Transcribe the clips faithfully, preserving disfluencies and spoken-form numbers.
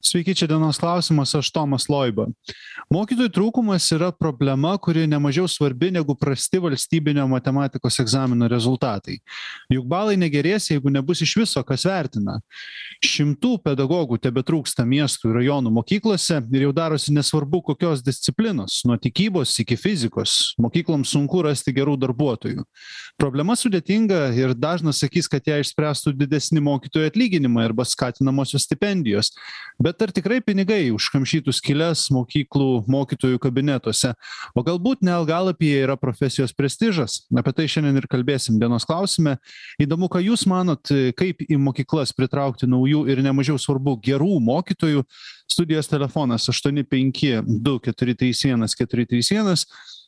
Sveiki, čia dienos klausimas, aš Tomas Loiba. Mokytojų trūkumas yra problema, kuri nemažiau svarbi negu prasti valstybinio matematikos egzamino rezultatai. Juk balai negerės, jeigu nebus iš viso, kas vertina. Šimtų pedagogų tebetrūksta miestų ir rajonų mokyklose ir jau darosi nesvarbu kokios disciplinos, nuo tikybos iki fizikos. Mokykloms sunku rasti gerų darbuotojų. Problema sudėtinga ir dažnas sakys, kad ją išspręstų didesni mokytojų atlyginimai arba skatinamosios stipendijos. Bet ar tikrai pinigai užkamšytų skyles mokyklų mokytojų kabinetuose? O galbūt ne algalapyje yra profesijos prestižas? Apie tai šiandien ir kalbėsim dienos klausime. Įdomu, ką jūs manot, kaip į mokyklas pritraukti naujų ir nemažiau svarbu gerų mokytojų. Studijos telefonas aštuoni penki du keturi trys vienas keturi trys vienas.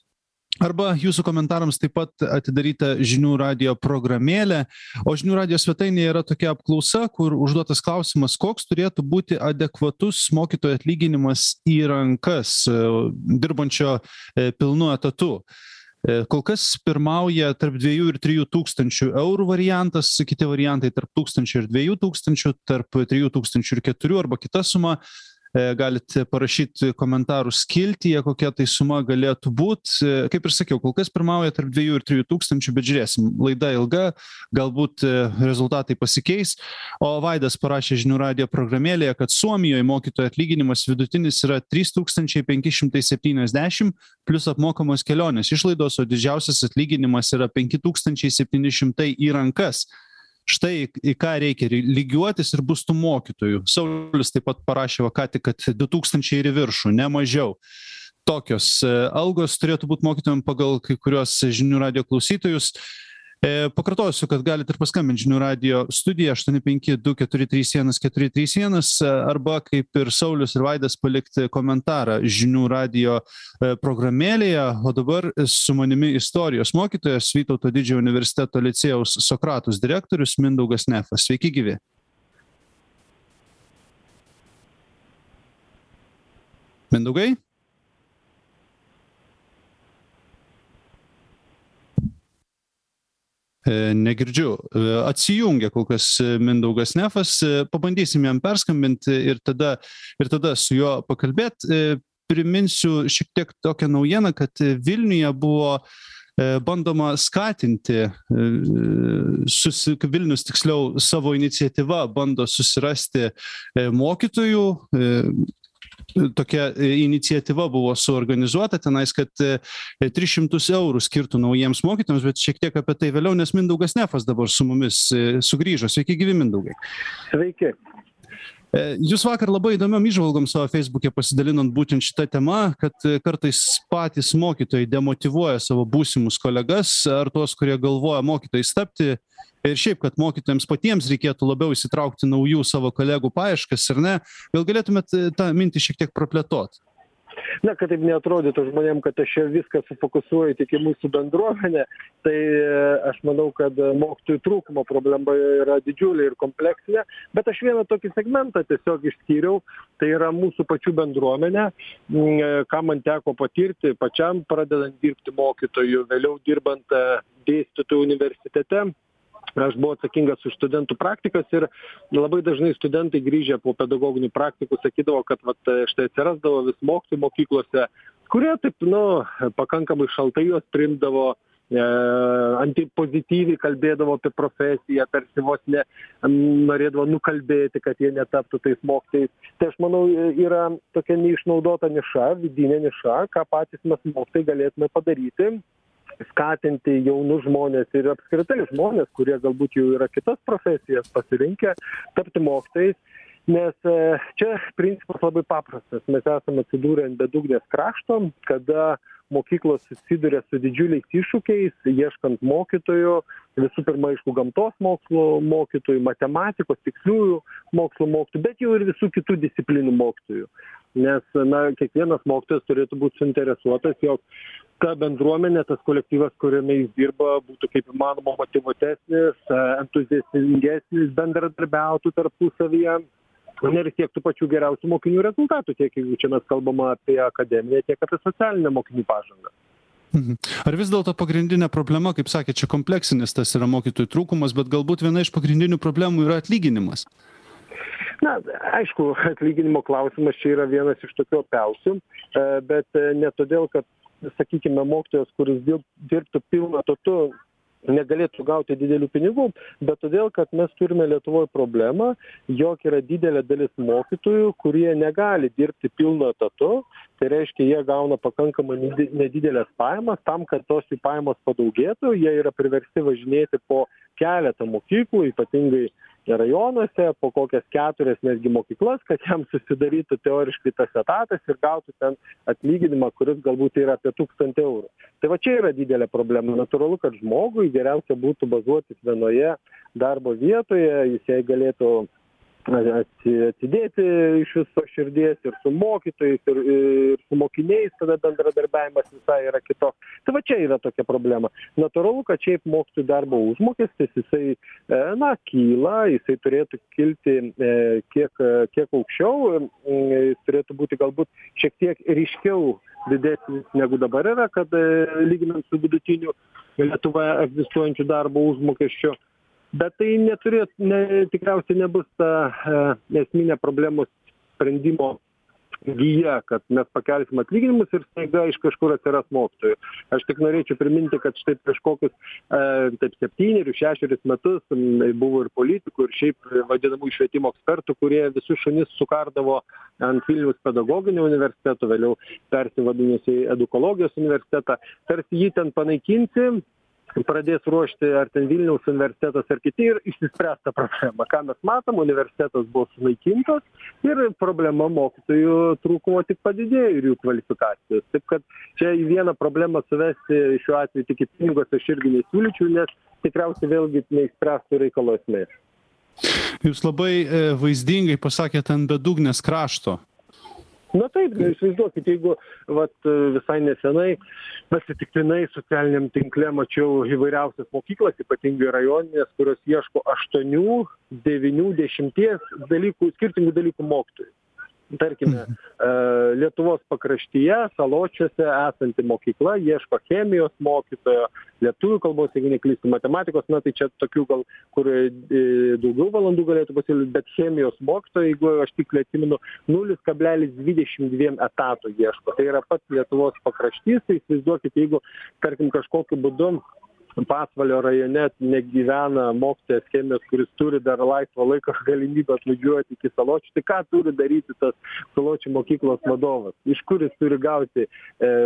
Arba jūsų komentarams taip pat atidaryta žinių radijo programėlė, o žinių radijo svetainėje yra tokia apklausa, kur užduotas klausimas, koks turėtų būti adekvatus mokytojo atlyginimas į rankas dirbančio pilnu etatu. Kol kas pirmauja tarp dviejų ir trijų tūkstančių eurų variantas, kiti variantai tarp tūkstančio ir dviejų tūkstančių, tarp trijų tūkstančių ir keturių arba kita suma. Galite parašyti komentarų skiltyje, kokia tai suma galėtų būti. Kaip ir sakiau, kol kas pirmauja tarp dviejų ir trijų tūkstančių, bet žiūrėsim, laida ilga, galbūt rezultatai pasikeis. O Vaidas parašė žinių radijo programėlėje, kad Suomijoje mokytojo atlyginimas vidutinis yra trys tūkstančiai penki šimtai septyniasdešimt plus apmokamos kelionės išlaidos, o didžiausias atlyginimas yra penki tūkstančiai septyni šimtai į rankas. Štai į ką reikia lygiuotis ir bus tų mokytojų. Saulius taip pat parašė, ką tik, kad du tūkstančiai ir į viršų, ne mažiau. Tokios algos turėtų būti mokytojams pagal kai kurios žinių radijo klausytojus. Pakartosiu, kad galite ir paskambinti žinių radijo studiją aštuoni penki du keturi trys vienas keturi trys vienas arba kaip ir Saulius ir Vaidas palikti komentarą žinių radijo programėlėje. O dabar su manimi istorijos mokytojas Vytauto Didžiojo universiteto licėjaus Sokratus direktorius Mindaugas Nefas. Sveiki gyvi. Mindaugai? Negirdžiu. Atsijungia kol kas Mindaugas Nefas. Pabandysim jam perskambinti ir tada, ir tada su juo pakalbėti. Priminsiu šiek tiek tokią naujieną, kad Vilniuje buvo bandoma skatinti, susi, Vilnius tiksliau savo iniciatyva bando susirasti mokytojų. Tokia iniciatyva buvo suorganizuota tenais, kad tris šimtus eurų skirtų naujiems mokytojams, bet šiek tiek apie tai vėliau, nes Mindaugas Nefas dabar su mumis sugrįžo. Sveiki gyvi, Mindaugai. Sveiki. Jūs vakar labai įdomiom įžvalgom savo Facebook'e pasidalinant būtent šitą temą, kad kartais patys mokytojai demotyvuoja savo būsimus kolegas ar tuos, kurie galvoja mokytojais tapti. Ir šiaip, kad mokytojams patiems reikėtų labiau įsitraukti naujų savo kolegų paieškas, ar ne? Gal galėtumėt tą mintį šiek tiek praplėtoti? Na, kad taip neatrodytų žmonėm, kad aš čia viską sufokusuoju tik į mūsų bendruomenę, tai aš manau, kad mokytojų trūkumo problema yra didžiulė ir kompleksinė, bet aš vieną tokį segmentą tiesiog išskyriau, tai yra mūsų pačių bendruomenė, ką man teko patirti pačiam, pradedant dirbti mokytojų, vėliau dirbant dėstytojų universitete. Aš buvau atsakingas už studentų praktikas ir labai dažnai studentai grįžę po pedagoginių praktikų sakydavo, kad vat, štai atsirasdavo vis mokytojų mokyklose, kurie taip, nu, pakankamai šaltai juos priimdavo, e, antipozityviai kalbėdavo apie profesiją, tarsi vos ne norėdavo nukalbėti, kad jie netaptų tais mokytojais. Tai aš manau, yra tokia neišnaudota niša, vidinė niša, ką patys mes mokytojai galėtume padaryti. Skatinti jaunus žmonės ir apskritai žmonės, kurie galbūt jau yra kitas profesijas pasirinkę, tapti mokytojais, nes čia principas labai paprastas. Mes esame atsidūrę ant bedugnės krašto, kada mokyklos susiduria su didžiuliais iššūkiais, ieškant mokytojų, visų pirma, aišku, gamtos mokslo mokytojų, matematikos, tiksliųjų mokslo mokytojų, bet jau ir visų kitų disciplinų mokytojų. Nes, na, kiekvienas mokytojas turėtų būti suinteresuotas, jog ta bendruomenė, tas kolektyvas, kuriame jis dirba, būtų kaip įmanoma motyvuotesnis, entuziastingesnis, bendradarbiautų tarpusavyje ir siektų pačių geriausių mokinių rezultatų, tiek jeigu čia mes kalbame apie akademiją, tiek apie socialinę mokinių pažangą. Ar vis dėlto pagrindinė problema, kaip sakė, čia kompleksinis tas yra mokytojų trūkumas, bet galbūt viena iš pagrindinių problemų yra atlyginimas? Na, aišku, atlyginimo klausimas čia yra vienas iš tokių opiausių, bet ne todėl, kad, sakykime, mokytojas, kuris dirbtų pilnu etatu, negalėtų gauti didelių pinigų, bet todėl, kad mes turime Lietuvoje problemą, jog yra didelė dalis mokytojų, kurie negali dirbti pilnu etatu, tai reiškia, jie gauna pakankamai nedidelės pajamas, tam, kad tos jų pajamos padaugėtų, jie yra priversti važinėti po keletą mokyklų, ypatingai rajonuose, po kokias keturias netgi mokyklas, kad jam susidarytų teoriškai tas etatas ir gautų ten atlyginimą, kuris galbūt yra apie tūkstantį eurų. Tai va čia yra didelė problema. Natūralu, kad žmogui geriausia būtų bazuotis vienoje darbo vietoje, jis jai galėtų atsidėti iš viso širdies ir su mokytojais, ir, ir su mokiniais, tada bendradarbiavimas visai yra kitoks. Tai va čia yra tokia problema. Natūralu, kad šiaip mokytojų darbo užmokestis, jisai, na, kyla, jisai turėtų kilti kiek, kiek aukščiau, jis turėtų būti galbūt šiek tiek ryškiau didesnis negu dabar yra, kad lyginant su vidutiniu Lietuvoje egzistuojančiu darbo užmokesčiu. Bet tai neturėt, ne, tikriausiai nebus ta e, esminė problemos sprendimo gyja, kad mes pakelsim atlyginimus ir staiga iš kažkur atsiras mokytojų. Aš tik norėčiau priminti, kad štai prieš kokius e, taip septynerius, šešerius metus buvo ir politikų, ir šiaip vadinamų švietimo ekspertų, kurie visus šunis sukardavo ant Vilniaus pedagoginio universiteto, vėliau persivadinusi edukologijos universitetą, tarsi jį ten panaikinti, pradės ruošti ar ten Vilniaus universitetas ar kiti ir išsispręsta problema. Ką mes matom, universitetas buvo sunaikintas ir problema mokytojų trūkumo tik padidėjo ir jų kvalifikacijos. Taip kad čia į vieną problemą suvesti šiuo atveju tik į pinigus aš irgi nesiūlyčiau, nes tikriausiai vėlgi neišspręstų reikalo esmės. Jūs labai vaizdingai pasakėte ant bedugnės krašto. Na taip, įsivaizduokit, jeigu vat, visai nesenai pasitiktinai socialiniam tinkle mačiau įvairiausias mokyklas, ypatingai rajoninės, kurios ieško aštuonių, devynių, dešimties dalykų, skirtingų dalykų mokytojų. Tarkime, Lietuvos pakraštyje, Saločiuose esanti mokykla ieško chemijos mokytojo, lietuvių kalbos, jeigu neklystu, matematikos, na tai čia tokių gal, kur daugiau valandų galėtų pasiūlyti, bet chemijos mokytojo, jeigu aš tik atsimenu, nulis kablelis dvidešimt dvi etatų ieško. Tai yra pats Lietuvos pakraštys, tai įsivaizduokit, jeigu, tarkim, kažkokiu būdu Pasvalio rajone negyvena mokytojas chemijos, kuris turi dar laisvą laiką galimybę atvažiuoti iki Saločių, tai ką turi daryti tas Saločių mokyklos vadovas? Iš kur jis turi gauti e,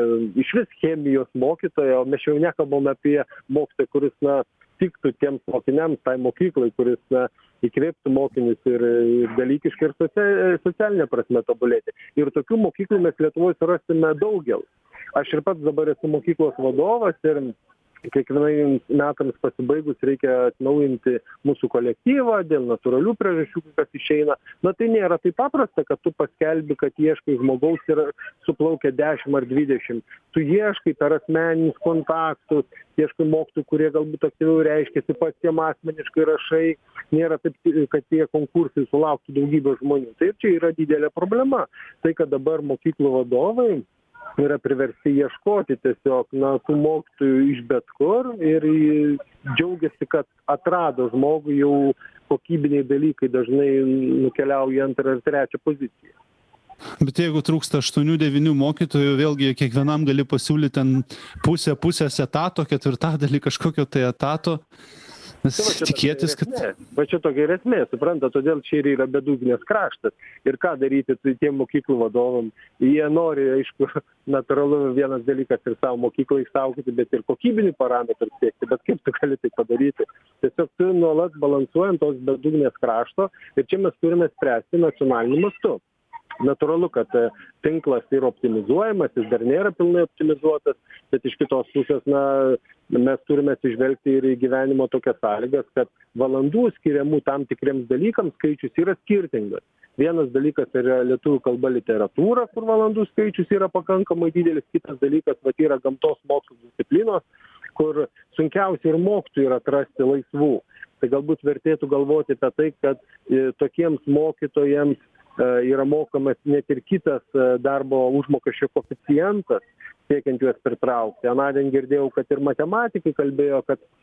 iš vis chemijos mokytoją, o mes jau nekalbam apie mokytoją, kuris, na, tiktų tiems mokiniams, tai mokyklai, kuris, na, įkvėptų mokinius ir, ir dalykiškai ir socialinė prasme tobulėti. Ir tokių mokyklų mes Lietuvoje surasime daugel. Aš ir pats dabar esu mokyklos vadovas ir kiekvienais metams pasibaigus reikia atnaujinti mūsų kolektyvą dėl natūralių priežasčių, kas išeina. Na tai nėra taip paprasta, kad tu paskelbi, kad ieškai žmogaus ir suplaukia dešimt ar dvidešimt. Tu ieškai per asmeninius kontaktus, ieškai mokytojų, kurie galbūt aktyviau reiškiasi, pats jiem asmeniškai rašai. Nėra taip, kad tie konkursai sulauktų daugybę žmonių. Taip, čia yra didelė problema. Tai, kad dabar mokyklų vadovai yra priversti ieškoti tiesiog, na, tų mokytojų iš bet kur ir džiaugiasi, kad atrado žmogų, jau kokybiniai dalykai dažnai nukeliauja antrą ar trečią poziciją. Bet jeigu trūksta aštuonių devynių mokytojų, vėlgi kiekvienam gali pasiūlyti ten pusę pusės etato, ketvirtadalį kažkokio tai etato. Nes tai va, tikėtis, kad... Va čia tokia ir esmė, supranta, todėl čia ir yra bedugnės kraštas. Ir ką daryti tai tiem mokyklų vadovam? Jie nori, aišku, natūralu vienas dalykas ir savo mokyklą išsaugoti, bet ir kokybinį parametrą siekti. Bet kaip tu gali tai padaryti? Tiesiog tu nuolat balansuojant tos bedugnės krašto ir čia mes turime spręsti nacionaliniu mastu. Natūralu, kad tinklas yra optimizuojamas, jis dar nėra pilnai optimizuotas, bet iš kitos pusės, na, mes turime atsižvelgti ir į gyvenimo tokias sąlygas, kad valandų skiriamų tam tikriems dalykams skaičius yra skirtingas. Vienas dalykas yra lietuvių kalba literatūra, kur valandų skaičius yra pakankamai didelis, kitas dalykas va, yra gamtos mokslų disciplinos, kur sunkiausia ir mokytojų yra atrasti laisvų. Tai galbūt vertėtų galvoti apie tai, kad e, tokiems mokytojams yra mokamas net ir kitas darbo užmokesčio koeficientas, siekiant juos pritraukti. Anądien girdėjau, kad ir matematikai kalbėjo, kad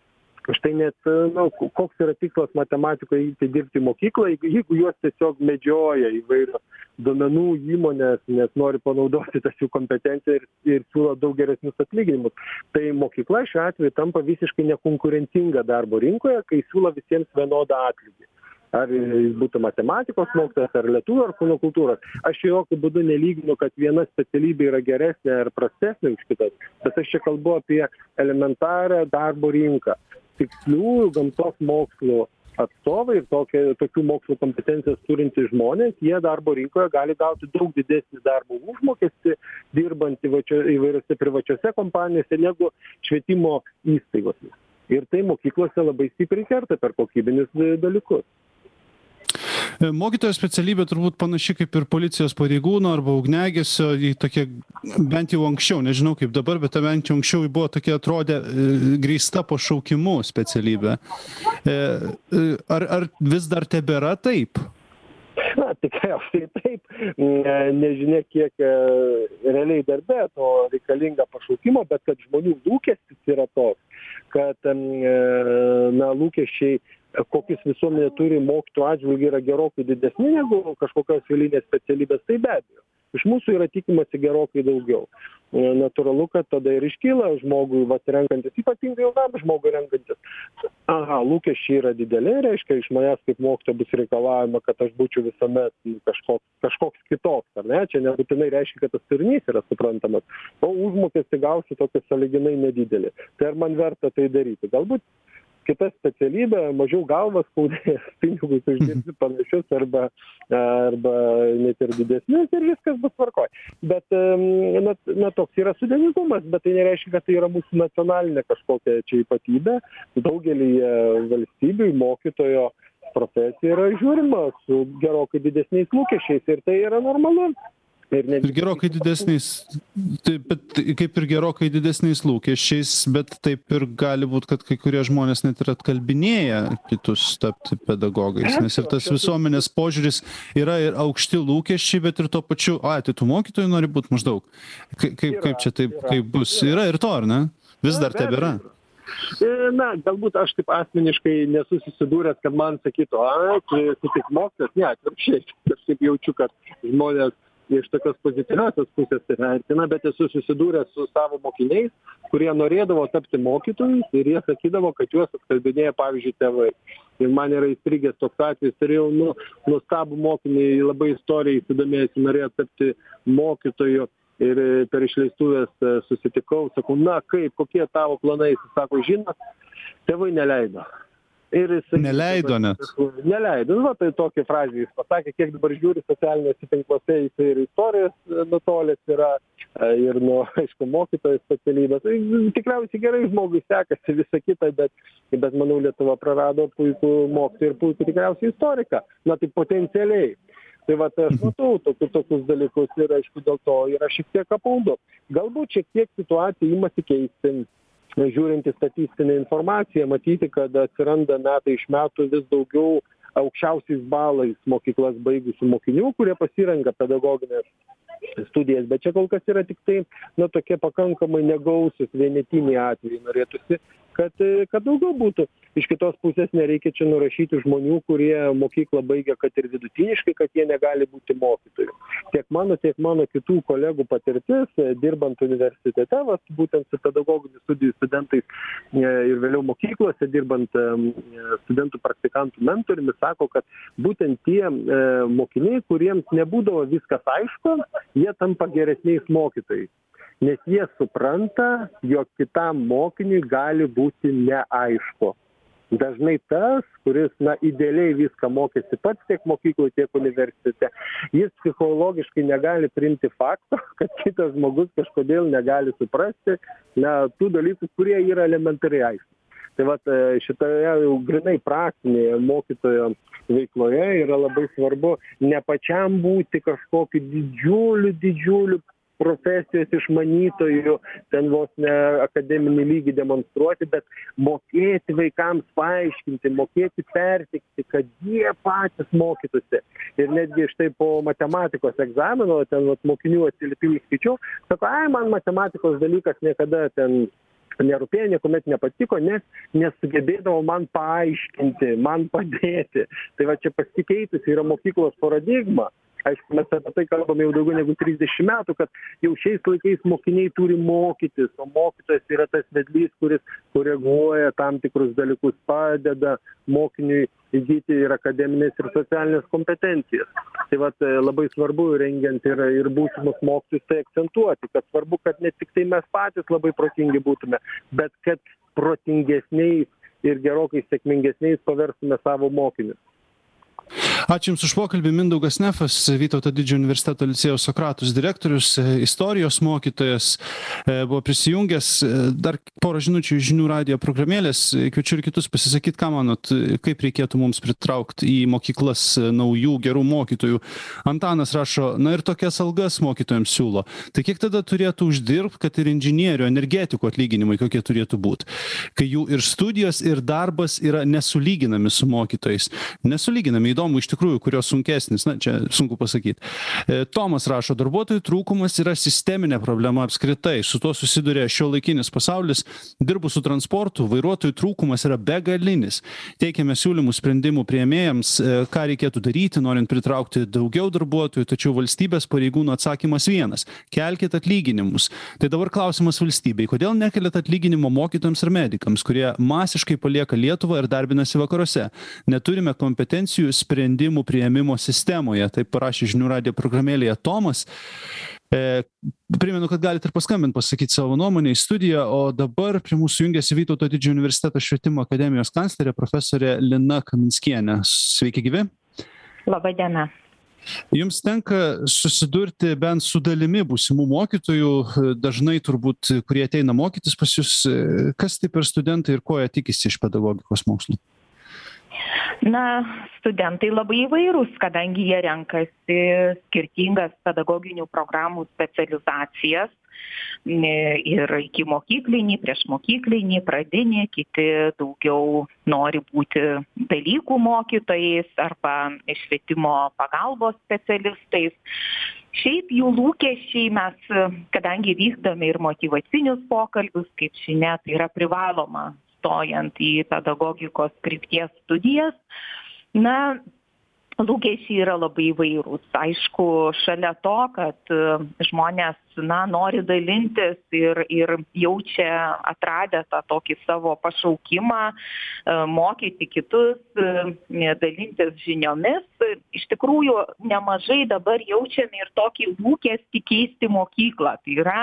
Štai net, na, koks yra tikslas matematikoje tai dirbti mokyklą, jeigu, jeigu juos tiesiog medžioja įvairios duomenų įmonės, nes nori panaudoti tas jų kompetenciją ir, ir siūlo daug geresnius atlyginimus. Tai mokykla šiuo atveju tampa visiškai nekonkurencinga darbo rinkoje, kai siūlo visiems vienodą atlygį. Ar jis būtų matematikos mokytojas, ar lietuvių, ar kūno kultūros. Aš jokių būdų nelyginu, kad viena specialybė yra geresnė ar prastesnė už kitas, bet aš čia kalbu apie elementarią darbo rinką. Tikslių gamtos mokslų atstovai ir tokie, tokių mokslo kompetencijas turintys žmonės, jie darbo rinkoje gali gauti daug didesnį darbo užmokestį, dirbant įvairiose privačiose kompanijose negu švietimo įstaigose. Ir tai mokyklose labai stipriai kerta per kokybinius dalykus. Mokytojo specialybė turbūt panaši kaip ir policijos pareigūno arba ugniagesio, tokia bent jau anksčiau, nežinau kaip dabar, bet bent jau anksčiau buvo tokia atrodė grįsta pašaukimu specialybė. Ar, ar vis dar tebėra taip? Na, tikriausiai taip. Nežinia, kiek realiai darbe to reikalinga pašaukimo, bet kad žmonių lūkestis yra toks, kad na, lūkesčiai kokius visuomenė turi mokytojų atžvilgių yra gerokai didesni negu kažkokios eilinės specialybės, tai be abejo. Iš mūsų yra tikimasi gerokai daugiau. Natūralu, kad tada ir iškyla žmogui, vas renkantis, ypatingai jaunam žmogui renkantis. Aha, lūkesčiai yra dideli, reiškia, iš manęs kaip mokytojo bus reikalavima, kad aš būčiau visuomet kažkoks, kažkoks kitoks, ar ne? Čia nebūtinai reiškia, kad tas turinys yra suprantamas, o užmokestį gausiu tokį sąlyginai nedidelį. Tai ar man verta tai daryti? Galbūt kita specialybė, mažiau galvas skaudės, pinigus uždirbti panašius arba, arba net ir didesnius ir viskas bus tvarkoj. Bet na, na, toks yra sudėtingumas, bet tai nereiškia, kad tai yra mūsų nacionalinė kažkokia čia ypatybė. Daugelį valstybių mokytojo profesija yra žiūrima su gerokai didesniais lūkesčiais ir tai yra normalu. Ir, ir gerokai didesniais, taip, bet kaip ir gerokai didesniais lūkesčiais, bet taip ir gali būti, kad kai kurie žmonės net ir atkalbinėja kitus tapti pedagogais, nes ir tas visuomenės požiūris yra ir aukšti lūkesčiai, bet ir tuo pačiu, ai, tai tu mokytojai nori būti maždaug. Kaip, kaip čia taip, kaip bus? Yra ir to, ar ne? Vis dar tebėra. Na, galbūt aš taip asmeniškai nesu susidūręs, kad man sakytų, a, tu, tu tik mokytojas, ne, atvirkščiai, aš taip jaučiu, kad žmonės iš tokios pozityviosios pusės vertina, bet esu susidūręs su savo mokiniais, kurie norėdavo tapti mokytojais ir jie sakydavo, kad juos atkalbinėja, pavyzdžiui, tėvai. Ir man yra įstrigęs toks atvejis, turėjau nu, nuostabų mokinį, labai istoriją įsidomėjusi, norėjo tapti mokytoju ir per išleistuvės susitikau, sakau, na kaip, kokie tavo planai, jis sako, žinot, tėvai neleido. Ir jisai, neleido net. Neleido. Nu, tai tokia frazė jis pasakė, kiek dabar žiūri socialinėse tinkluose, jisai ir istorijas nutolęs yra, ir nuo, aišku, mokytojo specialybės. Tai tikriausiai gerai žmogui sekasi visą kitą, bet, bet manau, Lietuva prarado puikų mokytoją ir puikų tikriausiai istoriką. Na, tai potencialiai. Tai va, aš matau tokius, tokius dalykus ir, aišku, dėl to yra šiek tiek apaudu. Galbūt šiek tiek situacija imasi keisti. Žiūrint į statistinę informaciją, matyti, kad atsiranda metai iš metų vis daugiau aukščiausiais balais mokyklas baigusių mokinių, kurie pasirenka pedagoginės studijas. Bet čia kol kas yra tik tai, na, tokie pakankamai negausius vienetiniai atvejai. Norėtųsi, kad, kad daugiau būtų. Iš kitos pusės nereikia čia nurašyti žmonių, kurie mokyklą baigia, kad ir vidutiniškai, kad jie negali būti mokytojų. Tiek mano, tiek mano kitų kolegų patirtis, dirbant universitete, vas, būtent su pedagoginių studijų studentais ir vėliau mokyklose, dirbant studentų praktikantų mentoriumi, sako, kad būtent tie mokiniai, kuriems nebūdavo viskas aišku, jie tampa geresniais mokytojais. Nes jie supranta, jog kitam mokiniui gali būti neaišku. Dažnai tas, kuris, na, idealiai viską mokėsi pats tiek mokykloje, tiek universitete, jis psichologiškai negali priimti fakto, kad kitas žmogus kažkodėl negali suprasti, na, tų dalykų, kurie yra elementariai aišku. Tai vat šitoje jau grinai praktinėje mokytojo veikloje yra labai svarbu ne pačiam būti kažkokiu didžiuliu, didžiuliu profesijos išmanytojų, ten vos ne akademinį lygį demonstruoti, bet mokėti vaikams paaiškinti, mokėti pertikti, kad jie patys mokytųsi. Ir netgi štai po matematikos egzamino, ten vat, mokinių atsiliepimų skaičiau, sako, ai, man matematikos dalykas niekada ten nerūpėjo, niekuomet nepatiko, nes nesugebėdavo man paaiškinti, man padėti. Tai va čia pasikeitusi yra mokyklos paradigma. Aišku, mes apie tai kalbame jau daugiau negu trisdešimt metų, kad jau šiais laikais mokiniai turi mokytis, o mokytojas yra tas vedlys, kuris koreguoja tam tikrus dalykus, padeda mokiniui įgyti ir akademinės, ir socialinės kompetencijas. Tai vat labai svarbu, rengiant ir, ir būsimus mokytojus, tai akcentuoti, kad svarbu, kad ne tik tai mes patys labai protingi būtume, bet kad protingesniais ir gerokai sėkmingesniais paverstume savo mokinius. Ačiū Jums už pokalbį. Mindaugas Nefas, Vytauto Didžiojo universiteto licėjaus Sokratus direktorius, istorijos mokytojas, buvo prisijungęs. Dar porą žinučių iš žinių radijo programėlės. Kviečiu ir kitus pasisakyti, ką manot, kaip reikėtų mums pritraukti į mokyklas naujų gerų mokytojų. Antanas rašo, na ir tokias algas mokytojams siūlo. Tai kiek tada turėtų uždirbti, kad ir inžinierių, energetikų atlyginimai kokie turėtų būti? Kai jų ir studijos, ir darbas yra nesulyginami su mokytojais. Nesulyginami, įdomu iš tikrųjų, kurios sunkesnis, na, čia sunku pasakyti. Tomas rašo, darbuotojų trūkumas yra sisteminė problema apskritai. Su tuo susiduria šiuolaikinis pasaulis. Dirbu su transportu, vairuotojų trūkumas yra begalinis. Teikiame siūlymų sprendimų priėmėjams, ką reikėtų daryti, norint pritraukti daugiau darbuotojų, tačiau valstybės pareigūnų atsakymas vienas. Kelkit atlyginimus. Tai dabar klausimas valstybei. Kodėl nekeliat atlyginimo mokytojams ir medikams, kurie masiškai palieka Lietuvą ir darbinasi vakaruose? Neturime kompetencijų sprendimų priėmimo sistemoje. Taip parašė žinių radijo programėlėje Tomas. E, primenu, kad galite ir paskambinti, pasakyti savo nuomonę į studiją, o dabar prie mūsų jungiasi Vytauto Didžiojo universiteto švietimo akademijos kanclerė profesorė Lina Kaminskienė. Sveiki gyvi. Labą dieną. Jums tenka susidurti bent su dalimi būsimų mokytojų, dažnai turbūt, kurie ateina mokytis pas jūs. Kas tai per studentai ir ko jie tikisi iš pedagogikos mokslų? Na, studentai labai įvairūs, kadangi jie renkasi skirtingas pedagoginių programų specializacijas ir iki mokyklinį, prieš mokyklinį, pradinį, kiti daugiau nori būti dalykų mokytojais arba švietimo pagalbos specialistais. Šiaip jų lūkesčiai mes, kadangi vykdome ir motyvacinius pokalbius, kaip žinia, tai yra privaloma stojant į pedagogikos krypties studijas, na, lūkesčiai yra labai įvairūs. Aišku, šalia to, kad žmonės, na, nori dalintis ir, ir jaučia atradę tą tokį savo pašaukimą, mokyti kitus, dalintis žiniomis. Iš tikrųjų, nemažai dabar jaučiame ir tokį lūkestį keisti mokyklą. Tai yra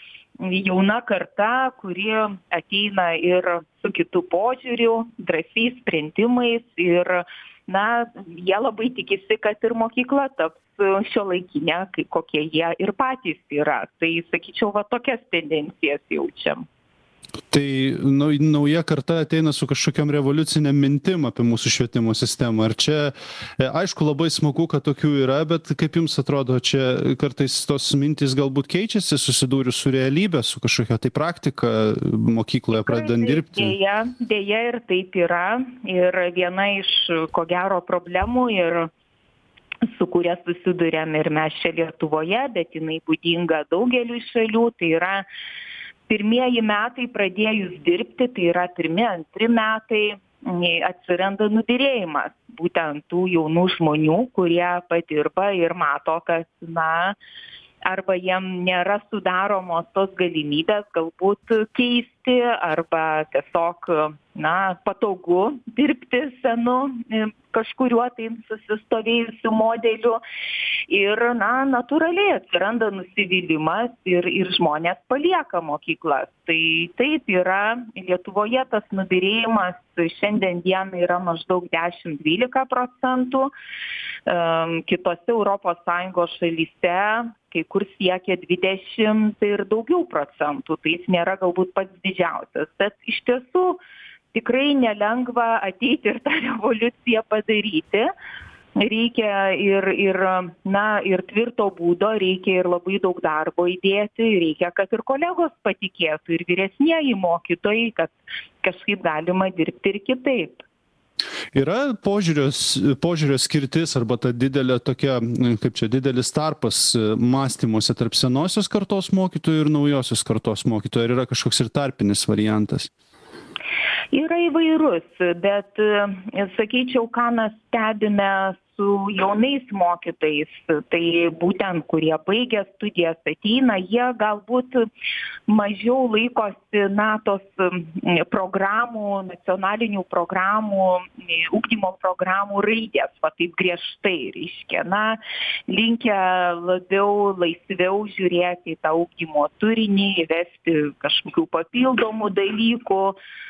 jauna karta, kuri ateina ir su kitu požiūriu, drąsiais sprendimais ir, na, jie labai tikisi, kad ir mokykla taps šiuolaikinė, kokie jie ir patys yra. Tai, sakyčiau, va tokias tendencijas jaučiam. Tai nauja karta ateina su kažkokiam revoliuciniam mintim apie mūsų švietimo sistemą. Ar čia, aišku, labai smagu, kad tokių yra, bet kaip jums atrodo, čia kartais tos mintys galbūt keičiasi, susidūrius su realybė, su kažkokia tai praktika mokykloje pradedant dirbti? Dėja, dėja ir taip yra. Ir viena iš, ko gero, problemų ir su kuria susiduriam ir mes čia Lietuvoje, bet jinai būdinga daugeliui šalių, tai yra pirmieji metai pradėjus dirbti, tai yra pirmi, antri metai, atsiranda nubyrėjimas būtent tų jaunų žmonių, kurie padirba ir mato, kad, na, arba jiem nėra sudaromos tos galimybės galbūt keisti, arba tiesiog, na, patogu dirbti senu kažkuriuo tai susistovėjusiu modeliu. Ir, na, natūraliai atsiranda nusivylimas ir, ir žmonės palieka mokyklas. Tai taip yra, Lietuvoje tas nubyrėjimas šiandien dieną yra maždaug dešimt dvylika procentų, um, kitose Europos Sąjungos šalyse kai kur siekia dvidešimt ir daugiau procentų, tai jis nėra galbūt pats didžiausias, bet iš tiesų tikrai nelengva ateiti ir tą revoliuciją padaryti. Reikia ir, ir, na, ir tvirto būdo, reikia ir labai daug darbo įdėti, reikia, kad ir kolegos patikėtų, ir vyresnieji mokytojai, kad kažkaip galima dirbti ir kitaip. Yra požiūrios, požiūrio skirtis arba ta didelė tokia, kaip čia, didelis tarpas mąstymuose tarp senosios kartos mokytojų ir naujosios kartos mokytojų. Ar yra kažkoks ir tarpinis variantas? Yra įvairus, bet sakyčiau, ką mes stebime su jaunais mokytojais, tai būtent kurie baigia studijas ateina, jie galbūt mažiau laikosi na tos programų, nacionalinių programų, ugdymo programų raidės, va taip griežtai reiškia, na, linkę labiau laisviau žiūrėti į tą ugdymo turinį, įvesti kažkokių papildomų dalykų,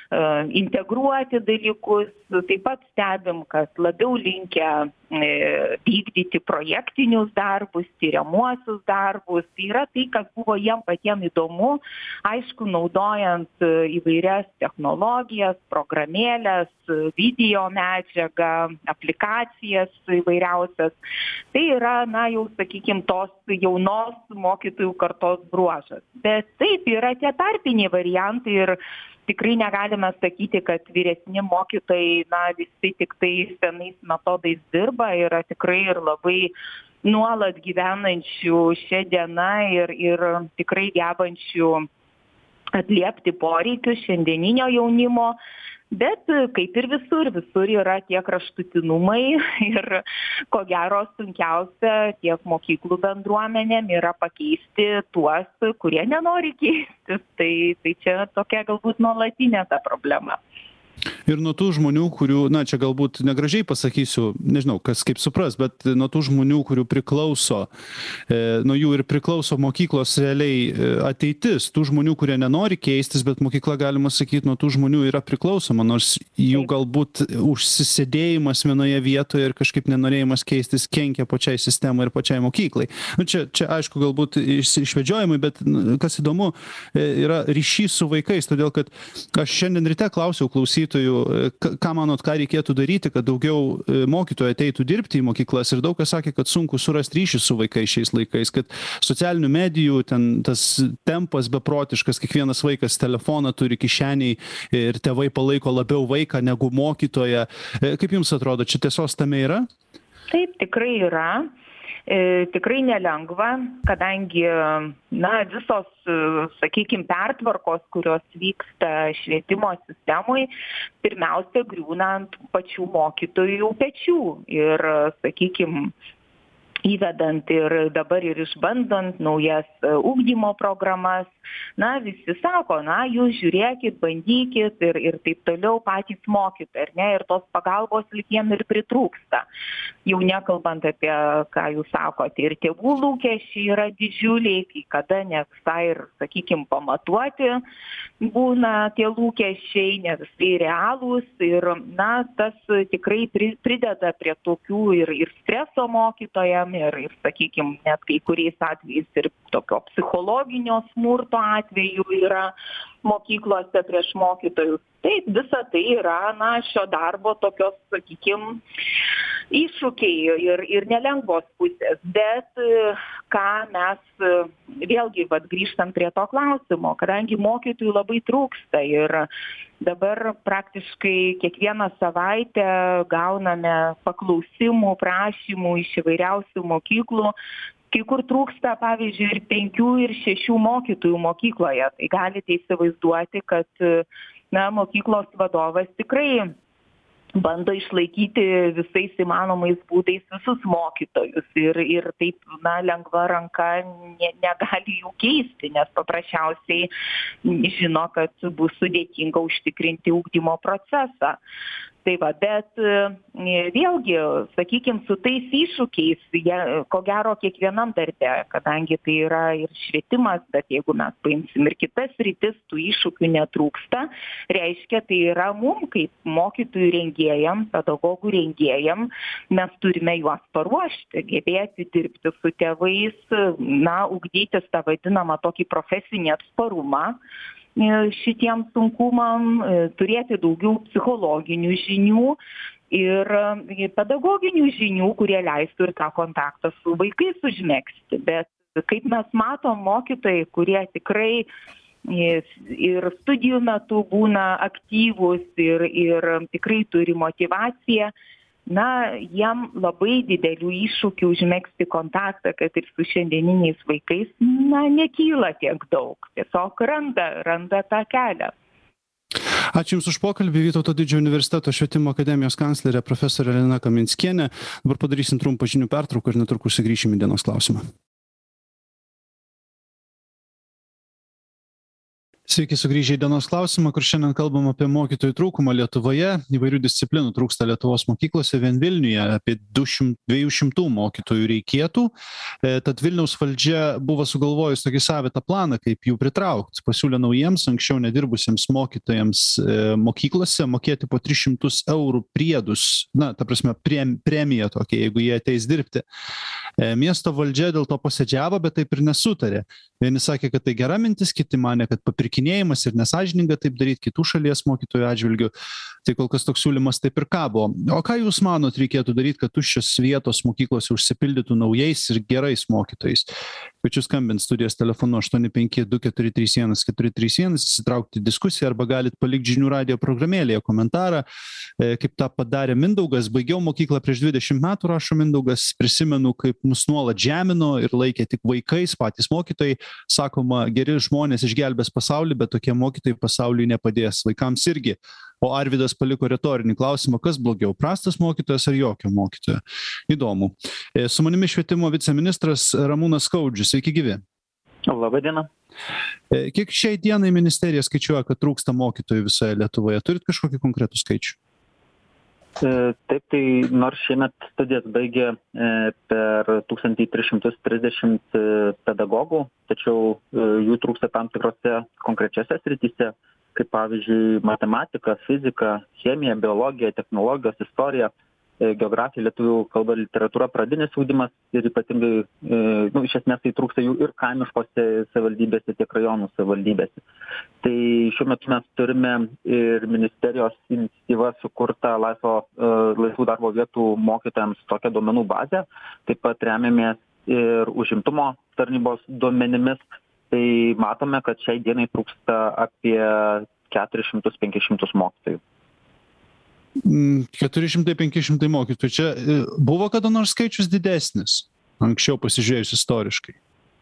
integruoti dalykus. Taip pat stebim, kad labiau linkę vykdyti projektinius darbus, tyriamuosius darbus. Tai yra tai, kas buvo jiem patiem įdomu, aišku, naudojant įvairias technologijas, programėlės, video medžiagą, aplikacijas įvairiausias. Tai yra, na, jau, sakykime, tos jaunos mokytojų kartos bruožas. Bet taip, yra tie tarpiniai variantai ir tikrai negalime sakyti, kad vyresni mokytojai, na, visi tik tai senais metodais dirba, yra tikrai ir labai nuolat gyvenančių šią dieną ir, ir tikrai gebančių atliepti poreikius šiandieninio jaunimo. Bet kaip ir visur, visur yra tie kraštutinumai ir ko gero sunkiausia tiek mokyklų bendruomenėm yra pakeisti tuos, kurie nenori keistis. Tai, tai čia tokia galbūt nuolatinė ta problema. Ir nuo tų žmonių, kurių, na, čia galbūt negražiai pasakysiu, nežinau, kas kaip supras, bet nuo tų žmonių, kurių priklauso, e, nuo jų ir priklauso mokyklos realiai e, ateitis, tų žmonių, kurie nenori keistis, bet mokykla, galima sakyti, nuo tų žmonių yra priklausoma, nors jų galbūt užsisėdėjimas vienoje vietoje ir kažkaip nenorėjimas keistis kenkia pačiai sistemai ir pačiai mokyklai. Nu, čia, čia aišku, galbūt išvedžiojimai, bet kas įdomu, e, yra ryšys su vaikais, todėl kad aš šiandien ryte klausiau klausytojų, ką manot, ką reikėtų daryti, kad daugiau mokytojų ateitų dirbti į mokyklas, ir daug kas sakė, kad sunku surasti ryšį su vaikais šiais laikais, kad socialinių medijų ten tas tempas beprotiškas, kiekvienas vaikas telefoną turi kišeniai ir tėvai palaiko labiau vaiką negu mokytoją. Kaip jums atrodo, čia tiesos tame yra? Taip, tikrai yra. E, tikrai nelengva, kadangi, na, visos, sakykime, pertvarkos, kurios vyksta švietimo sistemui, pirmiausia griūna ant pačių mokytojų pečių. Ir, sakykime, įvedant ir dabar ir išbandant naujas ugdymo programas, na, visi sako, na, jūs žiūrėkit, bandykit ir, ir taip toliau patys mokyti, ar ne, ir tos pagalbos lyg ir pritrūksta. Jau nekalbant apie, ką jūs sakote, ir tėvų lūkesčiai yra didžiuliai, kai kada ne visai ir, sakykime, pamatuoti būna tie lūkesčiai, ne visai realūs ir, na, tas tikrai prideda prie tokių ir, ir streso mokytojam, ir, ir sakykime, net kai kuriais atvejais ir tokio psichologinio smurto atveju yra mokyklose prieš mokytojus. Taip, visa tai yra, na, šio darbo tokios, sakykime, iššūkiai ir, ir nelengvos pusės. Bet ką mes, vėlgi, vat, grįžtam prie to klausimo, kadangi mokytojų labai trūksta ir dabar praktiškai kiekvieną savaitę gauname paklausimų, prašymų iš įvairiausių mokyklų, kai kur trūksta, pavyzdžiui, ir penkių, ir šešių mokytojų mokykloje. Tai galite įsivaizduoti, kad, na, mokyklos vadovas tikrai bando išlaikyti visais įmanomais būdais visus mokytojus ir, ir taip, na, lengva ranka ne, negali jų keisti, nes paprasčiausiai žino, kad bus sudėtinga užtikrinti ugdymo procesą. Tai va, bet vėlgi, sakykime, su tais iššūkiais, jie, ko gero, kiekvienam darbe, kadangi tai yra ir švietimas, bet jeigu mes paimsim ir kitas rytis, tų iššūkių netrūksta, reiškia, tai yra mum, kaip mokytojų rengėjam, pedagogų rengėjam, mes turime juos paruošti, gebėti dirbti su tėvais, na, ugdytis tą vadinamą tokį profesinį atsparumą šitiem sunkumam, turėti daugiau psichologinių žinių ir pedagoginių žinių, kurie leistų ir tą kontaktą su vaikais užmegzti. Bet kaip mes matom, mokytojai, kurie tikrai ir studijų metu būna aktyvūs ir, ir tikrai turi motyvaciją, na, jiem labai didelių iššūkių užmegzti kontaktą, kad ir su šiandieniniais vaikais, na, nekyla tiek daug. Tiesiog randa, randa tą kelią. Ačiū Jums už pokalbį. Vytauto Didžiojo universiteto švietimo akademijos kanclerė profesorė Lina Kaminskienė. Dabar padarysim trumpą žinių pertrauką ir netrukus sugrįšim į dienos klausimą. Sveiki sugrįžę į dienos klausimą, kur šiandien kalbam apie mokytojų trūkumą Lietuvoje. Įvairių disciplinų trūksta Lietuvos mokyklose, vien Vilniuje apie dviejų šimtų mokytojų reikėtų. Tad Vilniaus valdžia buvo sugalvojus tokį savitą planą, kaip jų pritraukti. Pasiūlė naujiems, anksčiau nedirbusiems mokytojams mokyklose mokėti po tris šimtus eurų priedus, na, ta prasme, premiją tokia, jeigu jie ateis dirbti. Miesto valdžia dėl to posėdžiavo, bet taip ir nesutarė. Vieni sakė, kad tai gera mintis, kiti manė, kad papirkinėjimas ir nesąžininga taip daryti kitų šalies mokytojų atžvilgių. Tai kol kas toks siūlymas taip ir kabo. O ką Jūs manot reikėtų daryti, kad tuščios vietos mokyklose užsipildytų naujais ir gerais mokytojais? Kviečiu skambinti studijos telefonu aštuoni penki du keturi trys vienas keturi trys vienas, įsitraukti į diskusiją arba galit palikti žinių radijo programėlėje komentarą, kaip tą padarė Mindaugas. Baigiau mokyklą prieš dvidešimt metų, rašo Mindaugas, prisimenu, kaip mus nuolat žemino ir laikė tik vaikais, patys mokytojai. Sakoma, geri žmonės išgelbės pasaulį, bet tokie mokytojai pasauliui nepadės, vaikams irgi. O Arvydas paliko retorinį klausimą, kas blogiau, prastas mokytojas ar jokio mokytojo? Įdomu. Su manimi švietimo viceministras Ramūnas Skaudžius. Sveiki gyvi. Labą dieną. Kiek šiai dienai ministerija skaičiuoja, kad trūksta mokytojų visoje Lietuvoje? Turit kažkokį konkretų skaičių? Taip, tai nors šiemet studijas baigė per tūkstantį tris šimtus trisdešimt pedagogų, tačiau jų trūksta tam tikrose konkrečiose srityse, kaip pavyzdžiui matematika, fizika, chemija, biologija, technologijos, istorija, geografija, lietuvių kalba, literatūra, pradinis ugdymas ir ypatingai, nu, iš esmės tai trūksta jų ir kaimiškose savivaldybėse, tiek rajonų savivaldybėse. Tai šiuo metu mes turime ir ministerijos iniciatyvą sukurtą laisvo, laisvų darbo vietų mokytojams tokią duomenų bazę, taip pat remiamės ir užimtumo tarnybos duomenimis. Tai matome, kad šiai dienai trūksta apie keturis šimtus penkis šimtus mokytojų. keturi šimtai penki šimtai mokytojų. Čia buvo kada nors skaičius didesnis, anksčiau pasižiūrėjus istoriškai?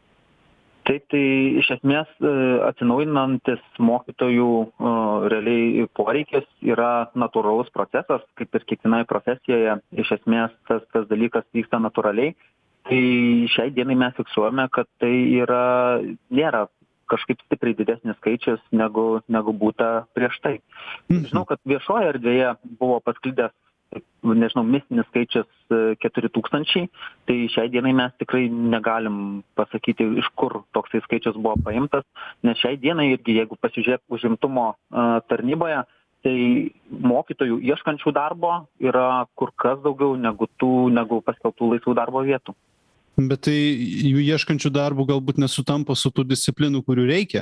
Taip, tai iš esmės atsinaujinantis mokytojų realiai poreikis yra natūralus procesas, kaip ir kiekvienoje profesijoje. Iš esmės tas, tas dalykas vyksta natūraliai. Tai šiai dienai mes fiksuojame, kad tai yra, nėra kažkaip stipriai didesnis skaičius negu, negu būta prieš tai. Žinau, kad viešoje erdvėje buvo pasklidęs, nežinau, mistinis skaičius keturi tūkstančiai, tai šiai dienai mes tikrai negalim pasakyti, iš kur toksai skaičius buvo paimtas, nes šiai dienai irgi, jeigu pasižiūrėt užimtumo tarnyboje, tai mokytojų ieškančių darbo yra kur kas daugiau negu tų, negu paskelbtų laisvų darbo vietų. Bet tai jų ieškančių darbų galbūt nesutampa su tų disciplinų, kurių reikia?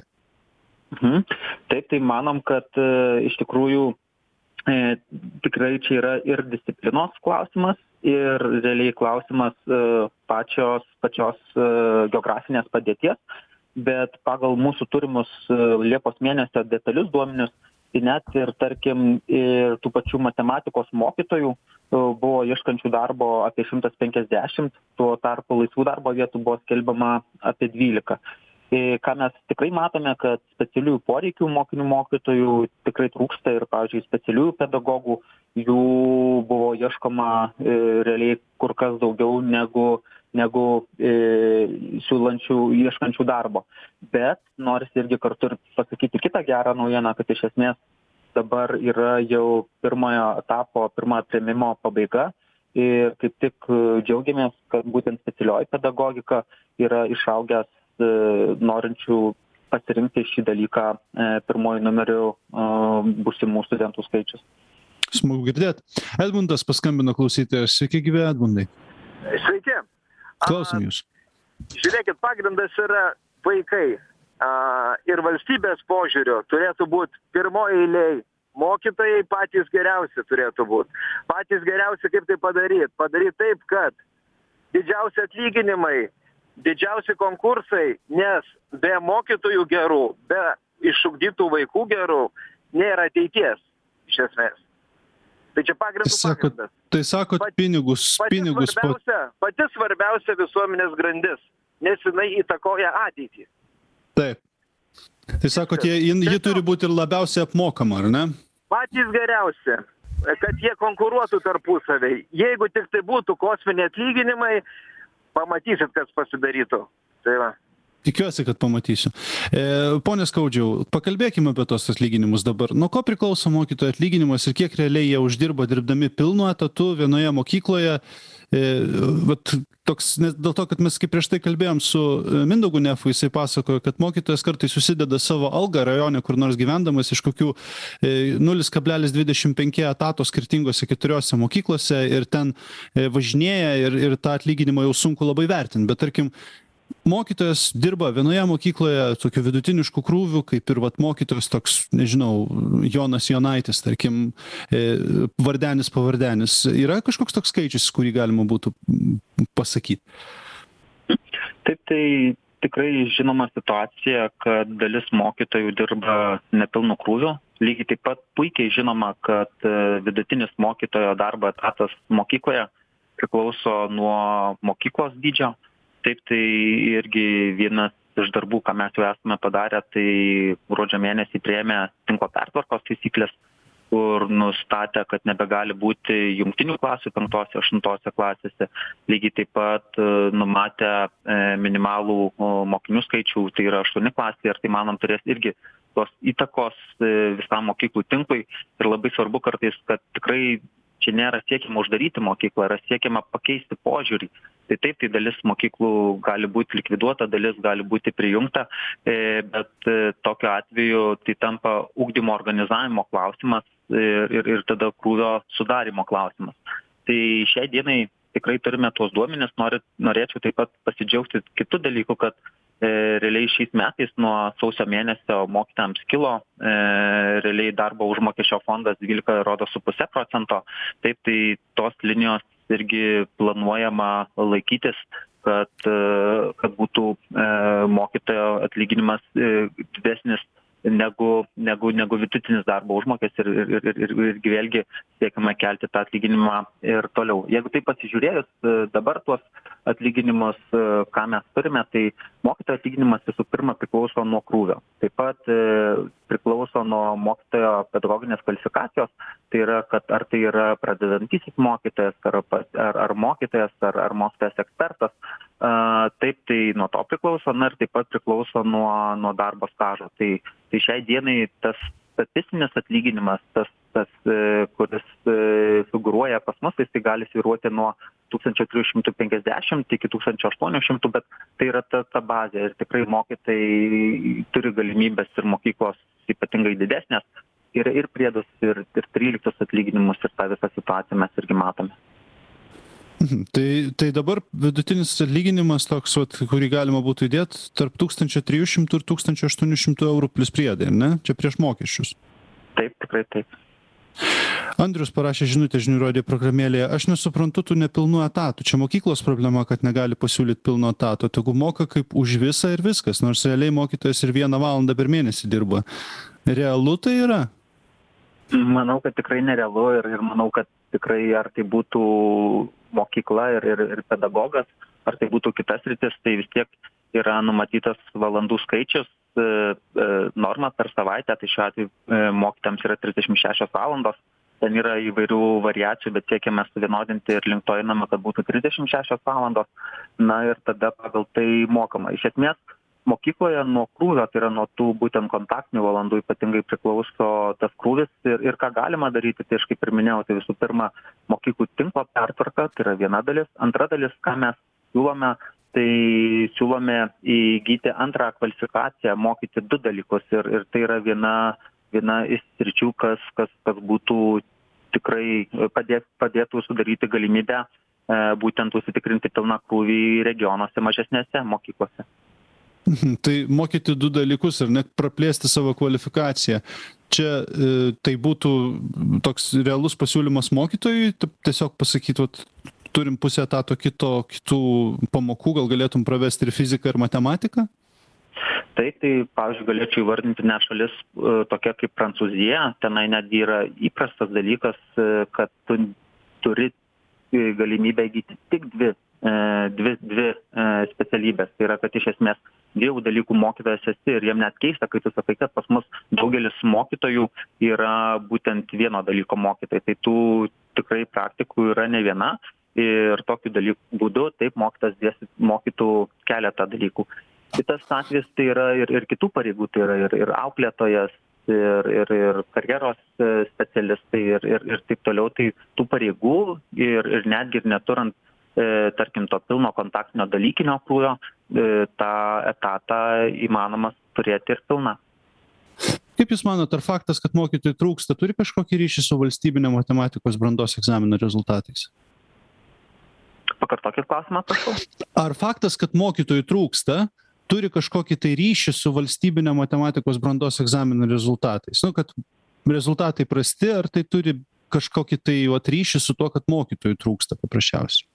Mhm. Taip, tai manom, kad e, iš tikrųjų e, tikrai čia yra ir disciplinos klausimas, ir realiai klausimas e, pačios, pačios e, geografinės padėties, bet pagal mūsų turimus e, Liepos mėnesio detalius duomenius, tai net ir, tarkim, ir tų pačių matematikos mokytojų buvo ieškančių darbo apie šimtas penkiasdešimt, tuo tarpu laisvų darbo vietų buvo skelbiama apie dvylika. Ką mes tikrai matome, kad specialiųjų poreikių mokinių mokytojų tikrai trūksta ir, pavyzdžiui, specialiųjų pedagogų, jų buvo ieškoma e, realiai kur kas daugiau negu, negu e, siūlančių, ieškančių darbo. Bet norisi irgi kartu ir pasakyti kitą gerą naujieną, kad iš esmės dabar yra jau pirmojo etapo, pirmojo priėmimo pabaiga ir kaip tik džiaugiamės, kad būtent specialioji pedagogika yra išaugęs e, norinčių pasirinkti šį dalyką e, pirmoji numeriu e, būsimų studentų skaičius. Smagu girdėti. Edmundas paskambino klausytojas. Sveiki gyvi, Edmundai. Sveiki. Klausom jūs. Žiūrėkit, pagrindas yra vaikai. A, ir valstybės požiūrio turėtų būti pirmoji eilėj. Mokytojai patys geriausi turėtų būti. Patys geriausi kaip tai padaryti. Padaryti taip, kad didžiausi atlyginimai, didžiausi konkursai, nes be mokytojų gerų, be išugdytų vaikų gerų nėra ateities, iš esmės. Tai čia pagrindų Tai sakot, pagrindas. tai sakot Pat- pinigus, Pati pinigus po... svarbiausia, pati svarbiausia visuomenės grandis, nes jinai įtakoja ateitį. Taip. Tai sakot, jie, ji, ji turi būti ir labiausiai apmokama, ar ne? Patys geriausi, kad jie konkuruotų tarpusavei. Jeigu tik tai būtų kosminiai atlyginimai, pamatysit, kas pasidarytų. Tai va. Tikiuosi, kad pamatysiu. E, Pone Skaudžiau, pakalbėkime apie tos atlyginimus dabar. Nuo ko priklauso mokytojo atlyginimas ir kiek realiai jie uždirba dirbdami pilnu etatu vienoje mokykloje? E, vat, toks, nes dėl to, kad mes kaip prieš tai kalbėjom su Mindaugu Nefu, jisai pasakojo, kad mokytojas kartais susideda savo algą rajone, kur nors gyvendamas iš kokių e, nulis kablelis dvidešimt penki etato skirtingose keturiose mokyklose ir ten e, važinėja ir, ir tą atlyginimą jau sunku labai vertinti. Bet tarkim, mokytojas dirba vienoje mokykloje tokiu vidutinišku krūviu, kaip ir vat, mokytojas toks, nežinau, Jonas Jonaitis, tarkim, e, vardenis pavardenis. Yra kažkoks toks skaičius, kurį galima būtų pasakyti? Taip, tai tikrai žinoma situacija, kad dalis mokytojų dirba nepilnu krūviu. Lygiai taip pat puikiai žinoma, kad vidutinis mokytojo darbo etatas mokykloje priklauso nuo mokyklos dydžio. Taip, tai irgi vienas iš darbų, ką mes jau esame padarę, tai gruodžio mėnesį priėmė tinklo pertvarkos taisyklės, kur nustatė, kad nebegali būti jungtinių klasių penktose, aštuntose klasėse. Lygiai taip pat numatė minimalų mokinių skaičių, tai yra aštuoni klasė, ir tai, manom, turės irgi tos įtakos visam mokyklų tinklui. Ir labai svarbu kartais, kad tikrai čia nėra siekiama uždaryti mokyklą, yra siekiama pakeisti požiūrį. Tai taip, tai dalis mokyklų gali būti likviduota, dalis gali būti prijungta, bet tokiu atveju tai tampa ugdymo organizavimo klausimas ir, ir, ir tada krūvio sudarimo klausimas. Tai šiai dienai tikrai turime tuos duomenis, nori, norėčiau taip pat pasidžiaugti kitų dalykų, kad e, realiai šiais metais nuo sausio mėnesio mokytojams kilo e, realiai darbo užmokesčio fondas dvylika rodo su pusė procento, taip tai tos linijos irgi planuojama laikytis, kad, kad būtų mokytojo atlyginimas didesnis negu, negu, negu vidutinis darbo užmokestis ir, ir, ir, ir, ir vėlgi siekime kelti tą atlyginimą ir toliau. Jeigu tai pasižiūrėjus dabar tuos atlyginimus, ką mes turime, tai mokytojo atlyginimas visų pirma priklauso nuo krūvio. Taip pat priklauso nuo mokytojo pedagoginės kvalifikacijos, tai yra, kad ar tai yra pradedantysis mokytojas, ar, ar, ar mokytojas, ar, ar mokytojas ekspertas. Uh, taip, tai nuo to priklauso, na ir taip pat priklauso nuo, nuo darbo stažo. Tai, tai šiai dienai tas statistinis atlyginimas, tas, tas kuris figūruoja pas mus, tai gali svyruoti nuo tūkstančio trijų šimtų penkiasdešimt iki tūkstančio aštuonių šimtų, bet tai yra ta, ta bazė ir tikrai mokytojai turi galimybės ir mokyklos ypatingai didesnės ir, ir priedus, ir, ir tryliktus atlyginimus, ir tą visą situaciją mes irgi matome. Tai, tai dabar vidutinis atlyginimas toks, vat, kurį galima būtų įdėti, tarp tūkstančio trijų šimtų ir tūkstančio aštuonių šimtų eurų plus priedai, ne? Čia prieš mokesčius. Taip, tikrai taip. Andrius parašė žinutę žinių radijo programėlėje. Aš nesuprantu tų nepilnų etatų. Čia mokyklos problema, kad negali pasiūlyti pilno etato. Tegu moka kaip už visą ir viskas, nors realiai mokytojas ir vieną valandą per mėnesį dirba. Realu tai yra? Manau, kad tikrai nerealu ir, ir manau, kad tikrai ar tai būtų mokykla ir, ir, ir pedagogas, ar tai būtų kitas rytis, tai vis tiek yra numatytas valandų skaičius, e, e, norma per savaitę, tai šiuo atveju e, mokytams yra trisdešimt šešios valandos, ten yra įvairių variacijų, bet siekiame suvienodinti ir link to einame, kad būtų trisdešimt šešios valandos, na ir tada pagal tai mokama. Iš esmės, mokykloje nuo krūvio, tai yra nuo tų būtent kontaktinių valandų ypatingai priklauso tas krūvis ir, ir ką galima daryti, tai aš kaip ir minėjau, tai visų pirma mokyklų tinklo pertvarka, tai yra viena dalis. Antra dalis, ką mes siūlome, tai siūlome įgyti antrą kvalifikaciją, mokyti du dalykus ir, ir tai yra viena, viena iš sričių, kas, kas, kas būtų tikrai padės, padėtų sudaryti galimybę e, būtent užsitikrinti pilną krūvį regionuose mažesnėse mokyklose. Tai mokyti du dalykus ir net praplėsti savo kvalifikaciją. Čia e, tai būtų toks realus pasiūlymas mokytojui, tiesiog pasakyti, turim pusę etato kito, kitų pamokų, gal galėtum pravesti ir fiziką, ir matematiką? Taip, tai, pavyzdžiui, galėčiau įvardinti net šalis e, tokia kaip Prancūzija. Tenai netgi yra įprastas dalykas, e, kad tu turi e, galimybę įgyti tik dvi, e, dvi, dvi e, specialybės. Tai yra, kad iš esmės dviejų dalykų mokytojas esi ir jiem net keista, kai tu sakai, kad pas mus daugelis mokytojų yra būtent vieno dalyko mokytojai. Tai tų tikrai praktikų yra ne viena ir tokiu dalykų būdu taip mokytas dėstyt mokytų keletą dalykų. Kitas atvejis tai yra ir, ir kitų pareigų, tai yra ir, ir auklėtojas, ir, ir, ir karjeros specialistai ir, ir, ir taip toliau. Tai tų pareigų ir, ir netgi ir neturint, e, tarkim, to pilno kontaktinio dalykinio krūvio, e, tą etatą įmanomas turėti ir pilną. Kaip Jūs manote, ar faktas, kad mokytojų trūksta, turi kažkokį ryšį su valstybinio matematikos brandos egzamino rezultatais? Pakartokit klausimą, prašau. Ar faktas, kad mokytojų trūksta, turi kažkokį tai ryšį su valstybinio matematikos brandos egzamino rezultatais? Nu, kad rezultatai prasti, ar tai turi kažkokį tai vat, ryšį su tuo, kad mokytojų trūksta paprasčiausiai?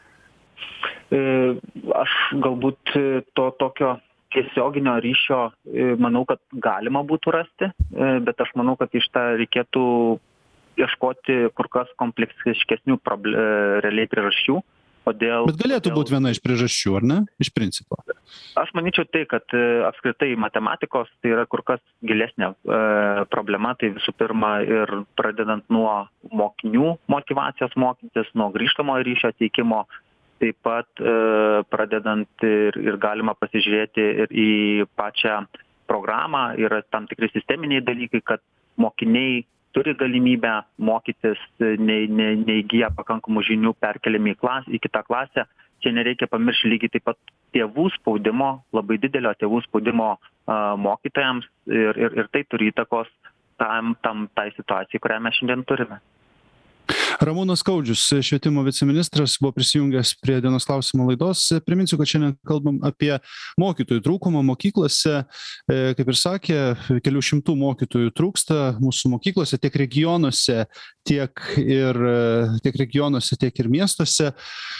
E, aš galbūt to tokio tiesioginio ryšio, e, manau, kad galima būtų rasti, e, bet aš manau, kad iš tą reikėtų ieškoti kur kas kompleksiškesnių proble, realiai priežasčių. Kodėl, Bet galėtų kodėl... būti viena iš priežasčių, ar ne? Iš principo. Aš manyčiau tai, kad apskritai matematikos tai yra kur kas gilesnė e, problema. Tai visų pirma ir pradedant nuo mokinių motyvacijos mokytis, nuo grįžtamojo ryšio teikimo, taip pat e, pradedant ir, ir galima pasižiūrėti ir į pačią programą. Yra tam tikri sisteminiai dalykai, kad mokiniai turi galimybę mokytis, ne, ne, neįgyja pakankamų žinių, perkeliami į, klas, į kitą klasę. Čia nereikia pamiršti lygiai taip pat tėvų spaudimo, labai didelio tėvų spaudimo uh, mokytojams ir, ir, ir tai turi įtakos tam, tam tai situacijai, kurią mes šiandien turime. Ramūnas Skaudžius, švietimo viceministras, buvo prisijungęs prie dienos klausimo laidos. Priminsiu, kad šiandien kalbam apie mokytojų trūkumą mokyklose. Kaip ir sakė, kelių šimtų mokytojų trūksta mūsų mokyklose, tiek regionuose, tiek ir, tiek regionuose, tiek ir miestuose.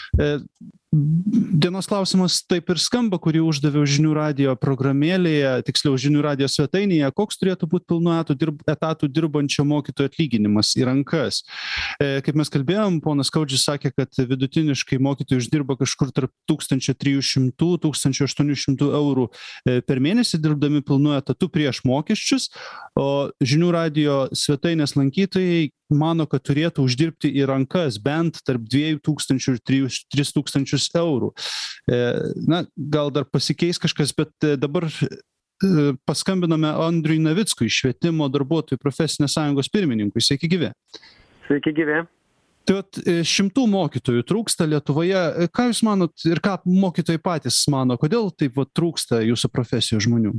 Dienos klausimas taip ir skamba, kurį uždaviau žinių radijo programėlėje, tiksliau žinių radijo svetainėje. Koks turėtų būti pilnu etatų dirbančio mokytojo atlyginimas į rankas? Kaip mes kalbėjom, ponas Skaudžius sakė, kad vidutiniškai mokytojai uždirba kažkur tarp tūkstančio trijų šimtų - tūkstančio aštuonių šimtų eurų per mėnesį dirbdami pilnu etatu prieš mokesčius, o žinių radijo svetainės lankytojai mano, kad turėtų uždirbti į rankas bent tarp dviejų tūkstančių ir trijų tūkstančių eurų. Na, gal dar pasikeis kažkas, bet dabar paskambinome Andriui Navickui, švietimo darbuotojų profesinės sąjungos pirmininkui. Sveiki gyvi. Sveiki gyvi. Tai vat, šimtų mokytojų trūksta Lietuvoje. Ką Jūs manot ir ką mokytojai patys mano, kodėl taip vat, trūksta jūsų profesijos žmonių?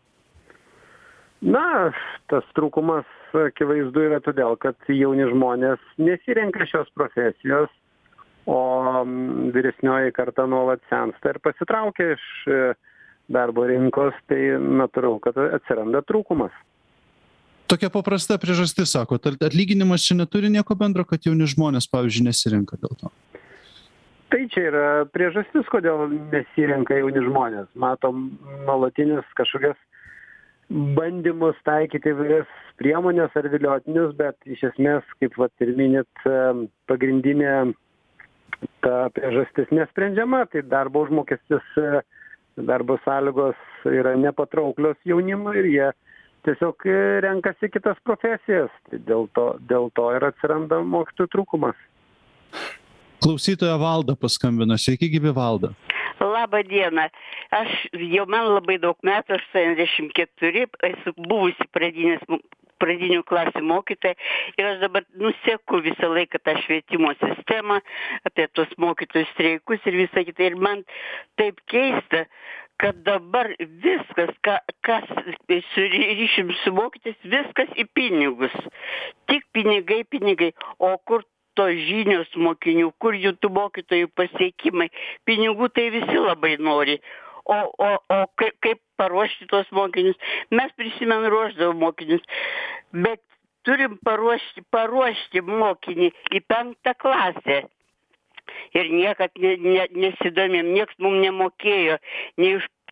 Na, tas trūkumas akivaizdu yra todėl, kad jauni žmonės nesirenka šios profesijos, o vyresnioji karta nuolat sensta ir pasitraukia iš darbo rinkos, tai natūralu, kad atsiranda trūkumas. Tokia paprasta priežastis, sako, atlyginimas čia neturi nieko bendro, kad jauni žmonės, pavyzdžiui, nesirenka dėl to. Tai čia yra priežastis, kodėl nesirenka jauni žmonės. Matom nuolatinis kažkokias bandymus taikyti įvairias priemonės ar viliotinius, bet iš esmės, kaip vat ir minit, pagrindinė ta priežastis nesprendžiama, tai darbo užmokestis, darbo sąlygos yra nepatrauklios jaunimui ir jie tiesiog renkasi kitas profesijas. Tai dėl to, dėl to ir atsiranda mokytojų trūkumas. Klausytoja Valda paskambino. Sveiki gyvi, Valda. Labą dieną. Aš jau man labai daug metų, aštuoniasdešimt keturi, esu buvusi pradinės, pradinių klasių mokytoja ir aš dabar nuseku visą laiką tą švietimo sistemą, apie tos mokytojų streikus ir visą kitą. Ir man taip keista, kad dabar viskas, ką, kas ryšim su mokytis, viskas į pinigus. Tik pinigai, pinigai. O kur tos žinios mokinių, kur jų tų mokytojų pasiekimai, pinigų tai visi labai nori. O, o, o kaip, kaip paruošti tos mokinius? Mes prisimenu ruošdavom mokinius, bet turim paruošti, paruošti mokinį į penktą klasę. Ir niekad ne, ne, nesidomėm, nieks mums nemokėjo, nei už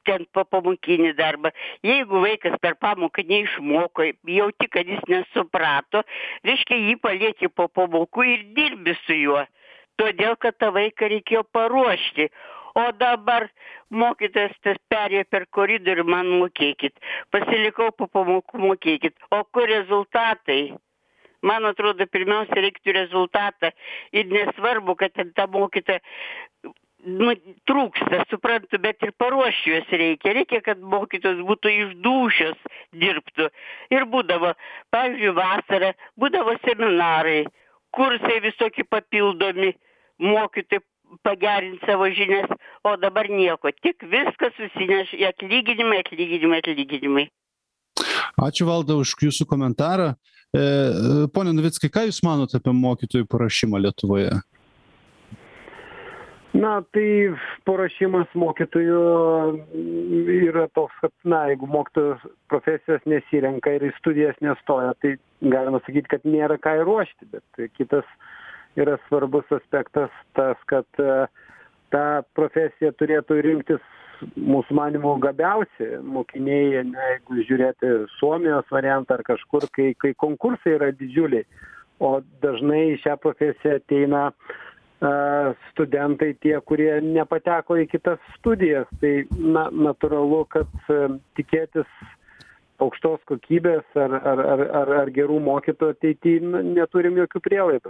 ten popamokinį darbą. Jeigu vaikas per pamoką neišmoko, jauti, kad jis nesuprato, reiškia jį palieki po pamokų ir dirbi su juo. Todėl, kad tą vaiką reikėjo paruošti. O dabar mokytojas tas perėjo per koridorių, man mokėkit. Pasilikau po pamokų, mokėkit. O kur rezultatai? Man atrodo, pirmiausia, reiktų rezultatą. Ir nesvarbu, kad ten tą mokytoją nu, trūksta, suprantu, bet ir paruošti juos reikia. Reikia, kad mokytos būtų išdūšios, dirbtų. Ir būdavo, pavyzdžiui, vasarą, būdavo seminarai, kursai visokie papildomi, mokytojai pagerinti savo žinias, o dabar nieko. Tik viskas susineš į atlyginimai, atlyginimai, atlyginimai. Ačiū, Valda, už jūsų komentarą. E, Pone Navickai, ką Jūs manote apie mokytojų paruošimą Lietuvoje? Na, tai paruošimas mokytojų yra toks, kad, na, jeigu mokytojų profesijos nesirenka ir į studijas nestoja, tai galima sakyti, kad nėra ką ir ruošti, bet kitas yra svarbus aspektas tas, kad tą profesiją turėtų rinktis mūsų manymų gabiausi mokiniai, ne, jeigu žiūrėti Suomijos variantą ar kažkur, kai, kai konkursai yra didžiuliai, o dažnai į šią profesiją ateina uh, studentai tie, kurie nepateko į kitas studijas. Tai na, natūralu, kad uh, tikėtis aukštos kokybės ar, ar, ar, ar, ar gerų mokytojų ateityje neturim jokių prielaidų.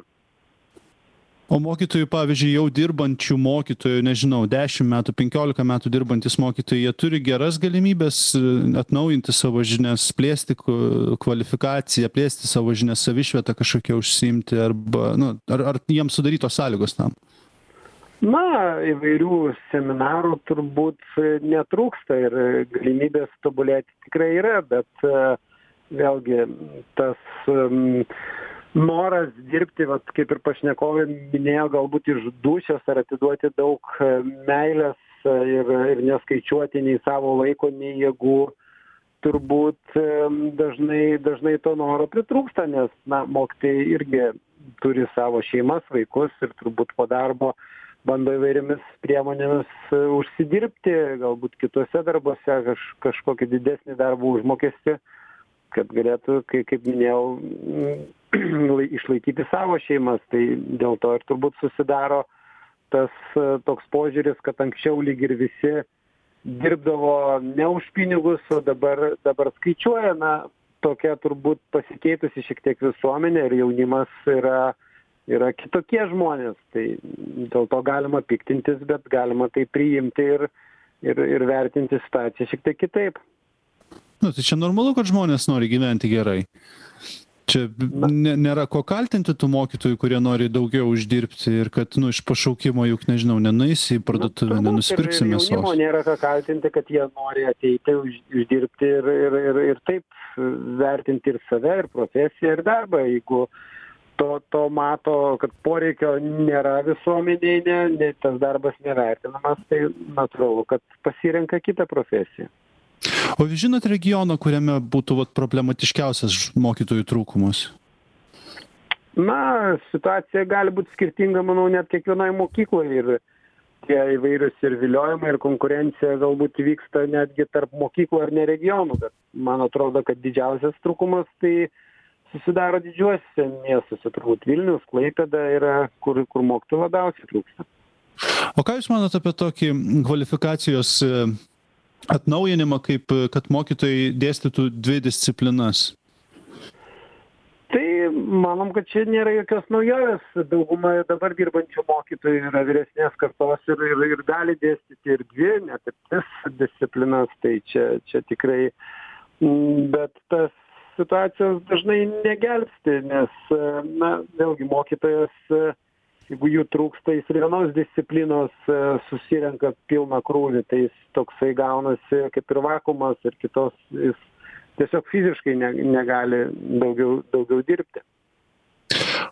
O mokytojų, pavyzdžiui, jau dirbančių mokytojų, nežinau, dešimt metų, penkiolika metų dirbantis mokytojai, jie turi geras galimybės atnaujinti savo žinias, plėsti kvalifikaciją, plėsti savo žinias, savišvietą kažkokią užsiimti, arba, nu, ar, ar jiems sudarytos sąlygos tam? Na, įvairių seminarų turbūt netrūksta ir galimybės tobulėti tikrai yra, bet vėlgi tas um, noras dirbti, vat, kaip ir pašnekovė minėjo, galbūt iš dūšios ar atiduoti daug meilės ir, ir neskaičiuoti nei savo laiko, nei jėgų, turbūt dažnai, dažnai to noro pritrūksta, nes na, mokytojai irgi turi savo šeimas, vaikus ir turbūt po darbo bando įvairiomis priemonėmis užsidirbti, galbūt kitose darbuose kaž, kažkokį didesnį darbo užmokestį, kad galėtų, kaip, kaip minėjau, išlaikyti savo šeimas. Tai dėl to ir turbūt susidaro tas toks požiūris, kad anksčiau lyg ir visi dirbdavo ne už pinigus, o dabar, dabar skaičiuoja. Na, tokia turbūt pasikeitusi šiek tiek visuomenė ir jaunimas yra, yra kitokie žmonės. Tai dėl to galima piktintis, bet galima tai priimti ir, ir, ir vertinti situaciją šiek tiek kitaip. Nu, tai čia normalu, kad žmonės nori gyventi gerai. Čia nėra ko kaltinti tų mokytojų, kurie nori daugiau uždirbti ir kad, nu, iš pašaukimo juk, nežinau, nenueisi į parduotuvę, nenusipirksi mėsos. Jaunimo nėra ką kaltinti, kad jie nori ateiti, už, uždirbti ir, ir, ir, ir taip vertinti ir save, ir profesiją, ir darbą. Jeigu to, to mato, kad poreikio nėra visuomeniai, ne, ne, tas darbas nevertinamas, tai natūralu, kad pasirenka kitą profesiją. O jūs žinot regioną, kuriame būtų vat, problematiškiausias mokytojų trūkumas? Na, situacija gali būti skirtinga, manau, net kiekvienai mokykloje ir tie įvairius ir viliojimai, ir konkurencija galbūt vyksta netgi tarp mokyklų ar ne regionų, bet man atrodo, kad didžiausias trūkumas tai susidaro didžiuosiuose miestuose, turbūt Vilnius, Klaipėda yra, kur, kur mokytojų labiausiai trūksta. O ką jūs manot apie tokį kvalifikacijos atnaujinimą, kaip kad mokytojai dėstytų dvi disciplinas? Tai manom, kad čia nėra jokios naujovės. Dauguma dabar dirbančių mokytojų yra vyresnės kartos ir, ir, ir gali dėstyti ir dvi, net ir tris disciplinas. Tai čia, čia tikrai, bet tas situacijos dažnai negelbsti, nes, na, vėlgi mokytojas, jeigu jų trūksta, jis ir vienos disciplinos susirenka pilną krūvį, tai jis toksai gaunasi kaip ir vakuumas ir kitos, jis tiesiog fiziškai ne, negali daugiau, daugiau dirbti.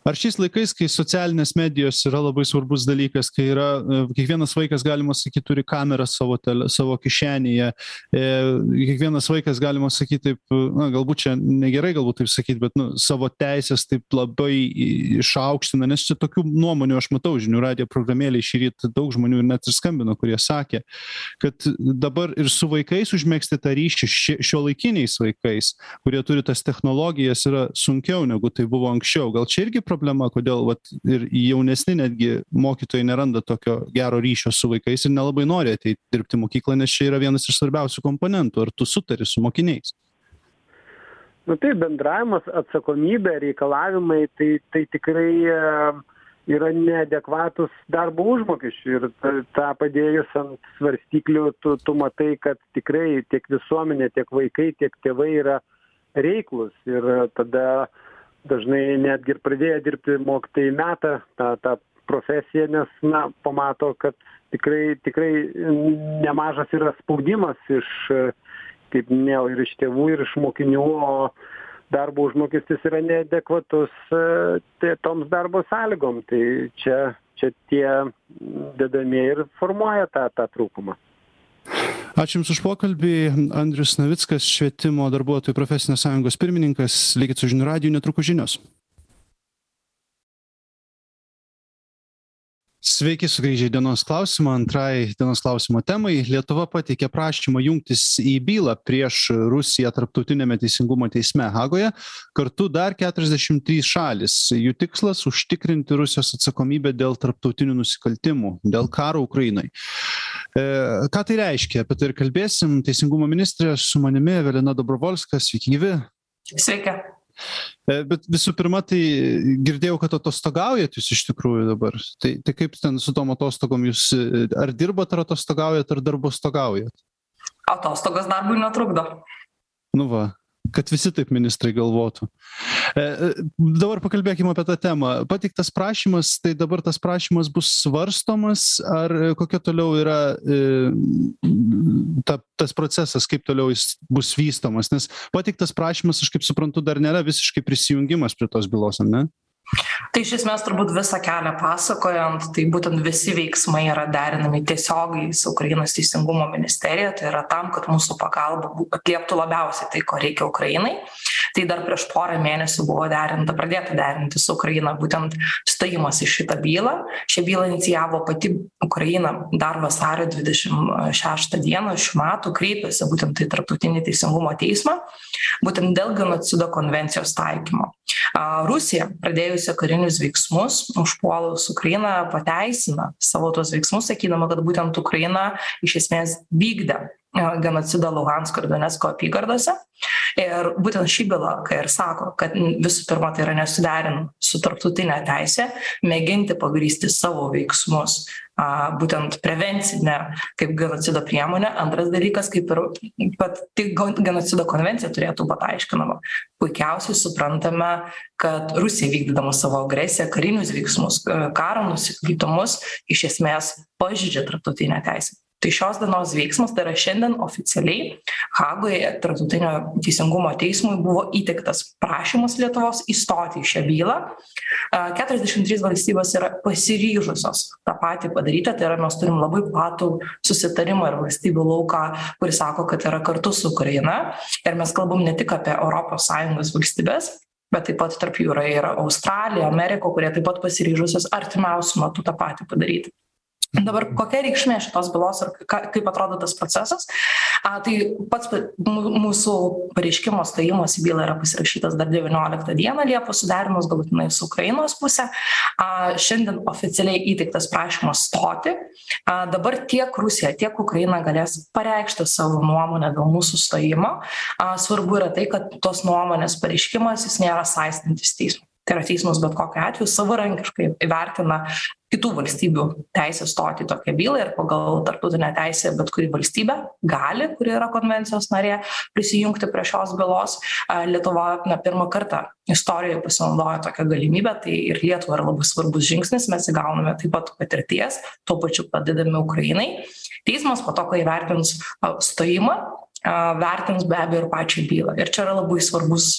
Ar šiais laikais, kai socialinės medijos yra labai svarbus dalykas, kai yra, kiekvienas vaikas, galima sakyti, turi kamerą savo, tele, savo kišenėje, e, kiekvienas vaikas, galima sakyti, taip, na, galbūt čia negerai, galbūt taip sakyti, bet nu, savo teisės taip labai išaukština, nes čia tokių nuomonių aš matau, žinių radijo programėlėje šį rytą daug žmonių ir net ir skambino, kurie sakė, kad dabar ir su vaikais užmėgsti tą ryšį, šio laikiniais vaikais, kurie turi tas technologijas, yra sunkiau negu tai buvo anksčiau. Gal čia irgi problema, kodėl vat, ir jaunesni netgi mokytojai neranda tokio gero ryšio su vaikais ir nelabai nori ateiti dirbti mokyklą, nes čia yra vienas iš svarbiausių komponentų. Ar tu sutari su mokiniais? Nu tai bendravimas, atsakomybė, reikalavimai, tai, tai tikrai yra neadekvatus darbo užmokesčių ir tą padėjus ant svarstyklių tu, tu matai, kad tikrai tiek visuomenė, tiek vaikai, tiek tėvai yra reiklus ir tada dažnai netgi ir pradėję dirbti mokytojai meta tą, tą profesiją, nes na, pamato, kad tikrai, tikrai nemažas yra spaudimas iš, kaip minėjau, ir iš tėvų, ir iš mokinių, o darbo užmokestis yra neadekvatus tai, toms darbo sąlygom. Tai čia, čia tie dedamieji ir formuoja tą, tą trūkumą. Ačiū Jums už pokalbį. Andrius Navickas, Švietimo darbuotojų profesinės sąjungos pirmininkas. Likit su žinių radiju, netrukus žinios. Sveiki sugrįžę į dienos klausimą. Antrai dienos klausimo temai. Lietuva pateikė prašymą jungtis į bylą prieš Rusiją Tarptautiniame teisingumo teisme Hagoje. Kartu dar keturiasdešimt trys šalys. Jų tikslas užtikrinti Rusijos atsakomybę dėl tarptautinių nusikaltimų, dėl karo Ukrainai. E, ką tai reiškia? Apie tai ir kalbėsim. Teisingumo ministrė su manimi Evelina Dobrovolska. Sveiki gyvi. Sveiki. Bet visų pirma, tai girdėjau, kad atostogaujat jūs iš tikrųjų dabar. Tai, tai kaip ten su tom atostogom jūs, ar dirbat, ar atostogaujat, ar darbostogaujat? Atostogos darbui netrukdo. Nu va, kad visi taip ministrai galvotų. E, dabar pakalbėkime apie tą temą. Pateiktas prašymas, tai dabar tas prašymas bus svarstomas, ar kokia toliau yra e, ta, tas procesas, kaip toliau jis bus vystomas, nes pateiktas prašymas, aš kaip suprantu, dar nėra visiškai prisijungimas prie tos bylos, ne? Tai iš esmės turbūt visą kelią pasakojant, tai būtent visi veiksmai yra derinami tiesiogiai su Ukrainos teisingumo ministerija, tai yra tam, kad mūsų pagalba atlieptų labiausiai tai, ko reikia Ukrainai. Tai dar prieš porą mėnesių buvo derinta, pradėta derinti su Ukraina būtent stojimas į šitą bylą. Šią bylą inicijavo pati Ukraina dar vasario dvidešimt šeštą dieną šių metų, kreipėsi būtent į Tarptautinį teisingumo teismą, būtent dėl genocido konvencijos taikymo. Rusija, pradėjusi karinius veiksmus, užpuolus Ukrainą, pateisina savo tuos veiksmus, sakydama, kad būtent Ukraina iš esmės vykdė genocidą Luhansko ir Donecko apygardose. Ir būtent ši byla, kai ir sako, kad visų pirma tai yra nesuderinama su tarptautinė teisė, mėginti pagrįsti savo veiksmus, būtent prevencinę kaip genocido priemonę. Antras dalykas, kaip ir pati genocido konvencija turėtų būti aiškinama. Puikiausiai suprantame, kad Rusija vykdydama savo agresiją, karinius veiksmus, karo nusikaltimus iš esmės pažeidžia tarptautinę teisę. Tai šios dienos veiksmas, tai yra šiandien oficialiai Hagoje Tarptautinio teisingumo teismui buvo įteiktas prašymas Lietuvos įstoti į šią bylą. keturiasdešimt trys valstybės yra pasiryžusios tą patį padaryti, tai yra mes turim labai platų susitarimą ir valstybių lauką, kuris sako, kad yra kartu su Ukraina. Ir mes kalbam ne tik apie Europos Sąjungos valstybės, bet taip pat tarp jų yra ir Australija, Amerika, kurie taip pat pasiryžusios artimiausiu metu tą patį padaryti. Dabar kokia reikšmė šitos bylos ir kaip atrodo tas procesas? A, tai pats mūsų pareiškimo stojimas į bylą yra pasirašytas dar devynioliktą dieną Liepos, suderinus galutinai su Ukrainos pusė. A, šiandien oficialiai įteiktas prašymas stoti. A, dabar tiek Rusija, tiek Ukraina galės pareikšti savo nuomonę dėl mūsų stojimo. A, svarbu yra tai, kad tos nuomonės pareiškimas jis nėra saistantis teismui. Tai yra teismas bet kokiu atveju savarankiškai įvertina kitų valstybių teisę stoti į tokią bylą ir pagal tarptautinę teisę bet kuri valstybė gali, kuri yra konvencijos narė, prisijungti prie šios bylos. Lietuva na, pirmą kartą istorijoje pasinaudojo tokią galimybę, tai ir Lietuva yra labai svarbus žingsnis, mes įgauname taip pat patirties, tuo pačiu padedami Ukrainai. Teismas po to, kai įvertins stojimą, vertins be abejo ir pačią bylą. Ir čia yra labai svarbus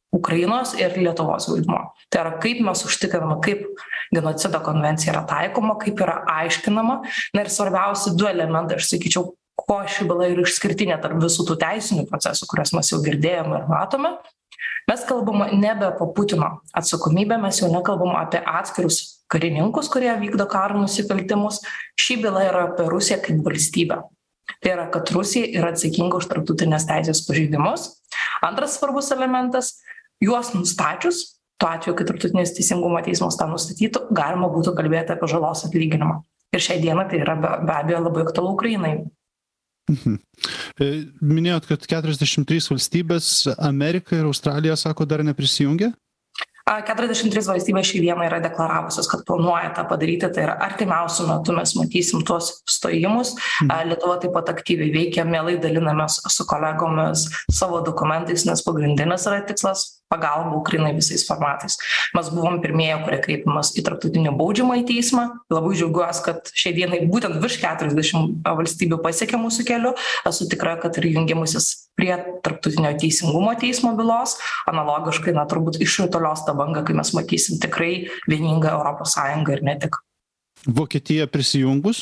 Ukrainos ir Lietuvos vaidmuo. Tai yra, kaip mes užtikriname, kaip genocido konvencija yra taikoma, kaip yra aiškinama. Na ir svarbiausi du elementai, aš sakyčiau, ko ši byla yra išskirtinė tarp visų tų teisinių procesų, kuriuos mes jau girdėjome ir matome. Mes kalbame nebe apie Putino atsakomybę, mes jau nekalbam apie atskirus karininkus, kurie vykdo karo nusikaltimus. Ši byla yra apie Rusiją kaip valstybę. Tai yra, kad Rusija yra atsakinga už tarptautinės teisės pažeidimus. Antras svarbus elementas, juos nustačius, tuo atveju, kai tarptautinis teisingumo teismas tą nustatytų, galima būtų kalbėti apie žalos atlyginimą. Ir šiai dienai tai yra be, be abejo labai aktualu Ukrainai. Mhm. Minėjot, kad keturiasdešimt trys valstybės, Amerika ir Australija, sako, dar neprisijungė? keturiasdešimt trys valstybės šį dieną yra deklaravusios, kad planuoja tą padaryti, tai yra artimiausiu metu mes matysim tuos stojimus. Lietuva taip pat aktyviai veikia, mielai dalinamės su kolegomis savo dokumentais, nes pagrindinis yra tikslas pagalba Ukrainai visais formatais. Mes buvom pirmieji, kurie kreipiamas į tarptautinį baudžiamąjį teismą. Labai džiaugiuosi, kad šiai dienai būtent virš keturiasdešimt valstybių pasiekė mūsų keliu. Esu tikra, kad ir jungimusis prie tarptautinio teisingumo teismo bylos analogiškai, na, turbūt išrutolios tą bangą, kai mes matysim tikrai vieningą Europos Sąjungą ir ne tik. Vokietija prisijungus?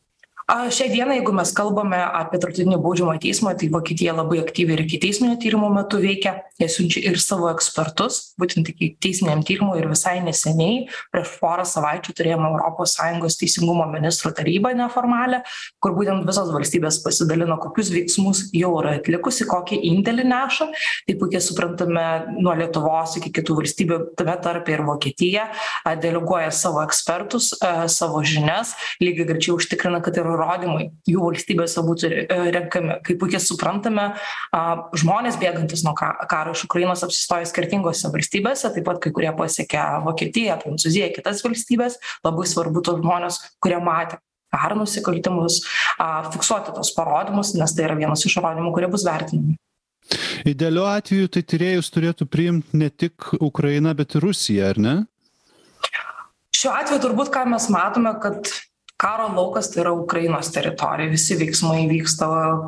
Šią dieną, jeigu mes kalbame apie tarptautinį baudžiamąjį teismą, tai Vokietija labai aktyviai ir ikiteisminio tyrimo metu veikia. Jie siunčia ir savo ekspertus, būtent ikiteisminiam tyrimui, ir visai neseniai, prieš porą savaičių turėjome Europos Sąjungos teisingumo ministrų tarybą neformalę, kur būtent visos valstybės pasidalino, kokius veiksmus jau yra atlikusi, kokį indėlį neša. Tai puikiai suprantame, nuo Lietuvos iki kitų valstybių, tame tarpe ir Vokietija, deleguoja savo ekspertus, savo žinias, lygiai grečiai užtikrina, kad ir įrodymai jų valstybėse būtų renkami. Kaip puikiai suprantame, žmonės bėgantis nuo karo iš Ukrainos apsistoja skirtingose valstybėse, taip pat kai kurie pasiekia Vokietiją, Prancūziją, kitas valstybės. Labai svarbu tos žmonės, kurie matė karo nusikaltimus, fiksuoti tos parodymus, nes tai yra vienas iš įrodymų, kurie bus vertinami. Idealiu atveju tai tyrėjus turėtų priimti ne tik Ukraina, bet ir Rusija, ar ne? Šiuo atveju turbūt, ką mes matome, kad karo laukas tai yra Ukrainos teritorija, visi veiksmai vyksta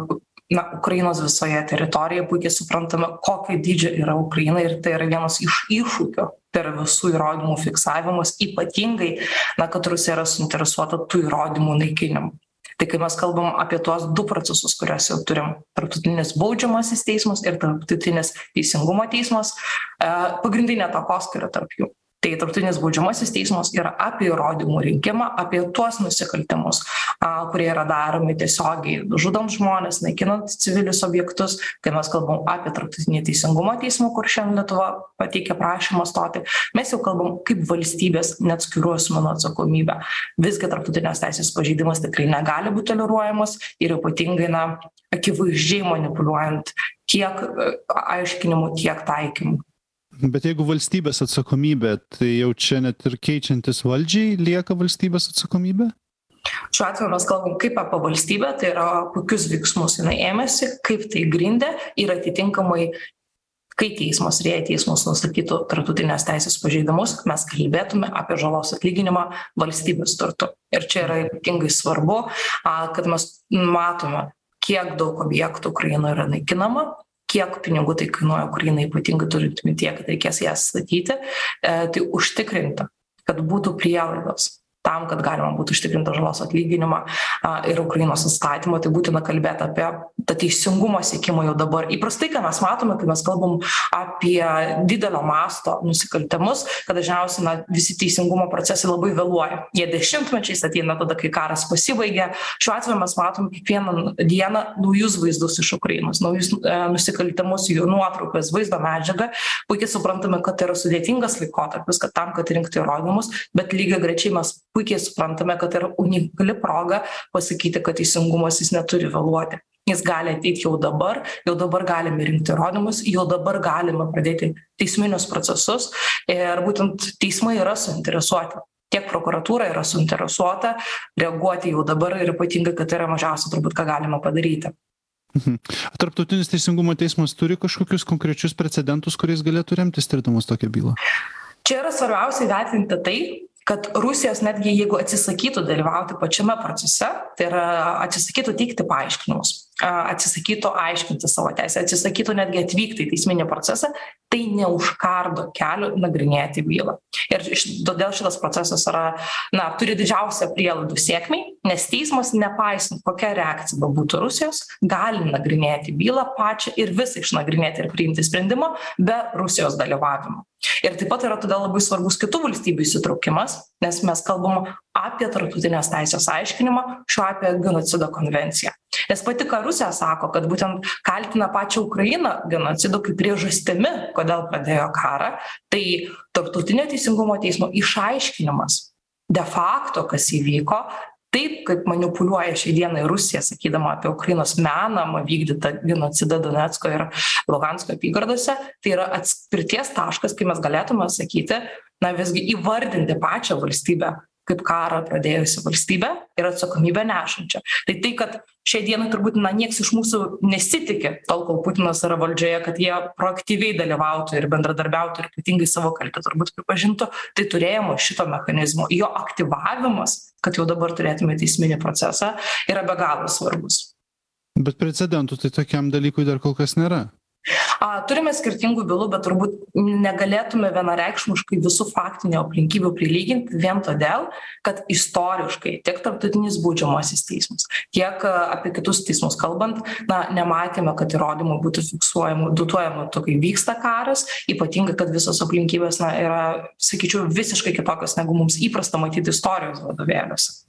na, Ukrainos visoje teritorijoje, puikiai suprantame, kokio dydžio yra Ukraina ir tai yra vienas iš iššūkių, tai yra visų įrodymų fiksavimas, ypatingai, na, kad Rusija yra suinteresuota tų įrodymų naikinimu. Tai kai mes kalbam apie tuos du procesus, kuriuos jau turim, tarptautinis baudžiamasis teismas ir tarptautinis teisingumo teismas, pagrindinė takoskyra tarp jų. Tai tarptautinis baudžiamasis teismas yra apie įrodymų rinkimą, apie tuos nusikaltimus, kurie yra daromi tiesiogiai žudant žmonės, naikinant civilius objektus. Kai mes kalbam apie tarptautinį teisingumo teismą, kur šiandien Lietuva pateikė prašymą stoti, mes jau kalbam kaip valstybės neatskirų asmenų atsakomybę. Visgi tarptautinės teisės pažeidimas tikrai negali būti toleruojamas ir ypatingai, na, akivaizdžiai manipuliuojant tiek aiškinimu, tiek taikymu. Bet jeigu valstybės atsakomybė, tai jau čia net ir keičiantis valdžiai lieka valstybės atsakomybė? Šiuo atveju mes kalbam kaip apie valstybę, tai yra kokius veiksmus jinai ėmėsi, kaip tai grindė ir atitinkamai, kai teismas ir jei teismas nustatytų tarptautinės teisės pažeidimus, mes kalbėtume apie žalos atlyginimą valstybės turtu. Ir čia yra ypatingai svarbu, kad mes matome, kiek daug objektų Ukrainoje yra naikinama, kiek pinigų tai kainuoja Ukrainai, ypatingai turint mintyje, kad reikės jas statyti, tai užtikrinti, kad būtų prielaidos tam, kad galima būtų užtikrinti žalos atlyginimą ir Ukrainos atstatymą, tai būtina kalbėti apie tą teisingumo siekimą jau dabar. Įprastai, ką mes matome, kai mes kalbam apie didelio masto nusikaltimus, kad dažniausiai na, visi teisingumo procesai labai vėluoja. Jie dešimtmečiais ateina tada, kai karas pasibaigia. Šiuo atveju mes matom kiekvieną dieną naujus vaizdus iš Ukrainos, naujus e, nusikaltimus, jų nuotraukas, vaizdo medžiagą. Puikiai suprantame, kad tai yra sudėtingas laikotarpis, kad tam, kad rinkti įrodymus, bet lygiai grečiai mes puikiai suprantame, kad tai yra unikali proga pasakyti, kad teisingumas jis neturi vėluoti. Jis gali ateiti jau dabar, jau dabar galime rinkti įrodymus, jau dabar galime pradėti teisminius procesus ir būtent teismai yra suinteresuoti. Tiek prokuratūra yra suinteresuota reaguoti jau dabar ir ypatingai, kad tai yra mažiausia turbūt, ką galima padaryti. Mhm. Tarptautinis teisingumo teismas turi kažkokius konkrečius precedentus, kuriais galėtų remtis tirdamas tokią bylą? Čia yra svarbiausia įvertinti tai, kad Rusijos netgi jeigu atsisakytų dalyvauti pačiame procese, tai yra atsisakytų teikti paaiškinimus, atsisakytų aiškinti savo teisę, atsisakytų netgi atvykti į teisminį procesą, tai neužkardo kelio nagrinėti bylą. Ir todėl šitas procesas yra, na, turi didžiausią prielaidų sėkmei, nes teismas, nepaisant kokia reakcija būtų Rusijos, gali nagrinėti bylą pačią ir visą išnagrinėti ir priimti sprendimą be Rusijos dalyvavimo. Ir taip pat yra todėl labai svarbus kitų valstybių įsitraukimas, nes mes kalbam apie tarptautinės teisės aiškinimą, šiuo apie genocido konvenciją. Nes pati ką Rusija sako, kad būtent kaltina pačią Ukrainą genocidu kaip priežastimi, kodėl pradėjo karą, tai tarptautinio teisingumo teismo išaiškinimas de facto, kas įvyko, taip, kaip manipuliuoja šiai dienai Rusija, sakydama apie Ukrainos menamą vykdytą genocidą Donecko ir Luhansko apygardose, tai yra atspirties taškas, kai mes galėtume sakyti, na visgi įvardinti pačią valstybę kaip karą pradėjusi valstybę ir atsakomybę nešančią. Tai tai, kad šiai dienai turbūt, na, nieks iš mūsų nesitikė, tol kol Putinas yra valdžioje, kad jie proaktyviai dalyvautų ir bendradarbiautų ir ypatingai savo kaltę turbūt pripažintų, tai turėjimo šito mechanizmo, jo aktyvavimas, kad jau dabar turėtume teisminį procesą, yra be galo svarbus. Bet precedentų tai tokiam dalykui dar kol kas nėra. A, turime skirtingų bylų, bet turbūt negalėtume vienareikšmiškai visų faktinių aplinkybių prilyginti vien todėl, kad istoriškai tiek tarptautinis baudžiamasis teismas, tiek apie kitus teismus kalbant, na, nematėme, kad įrodymų būtų fiksuojamų, dutuojamų, to, kai vyksta karas, ypatingai, kad visos aplinkybės, na, yra, sakyčiau, visiškai kitokios, negu mums įprasta matyti istorijos vadovėliuose.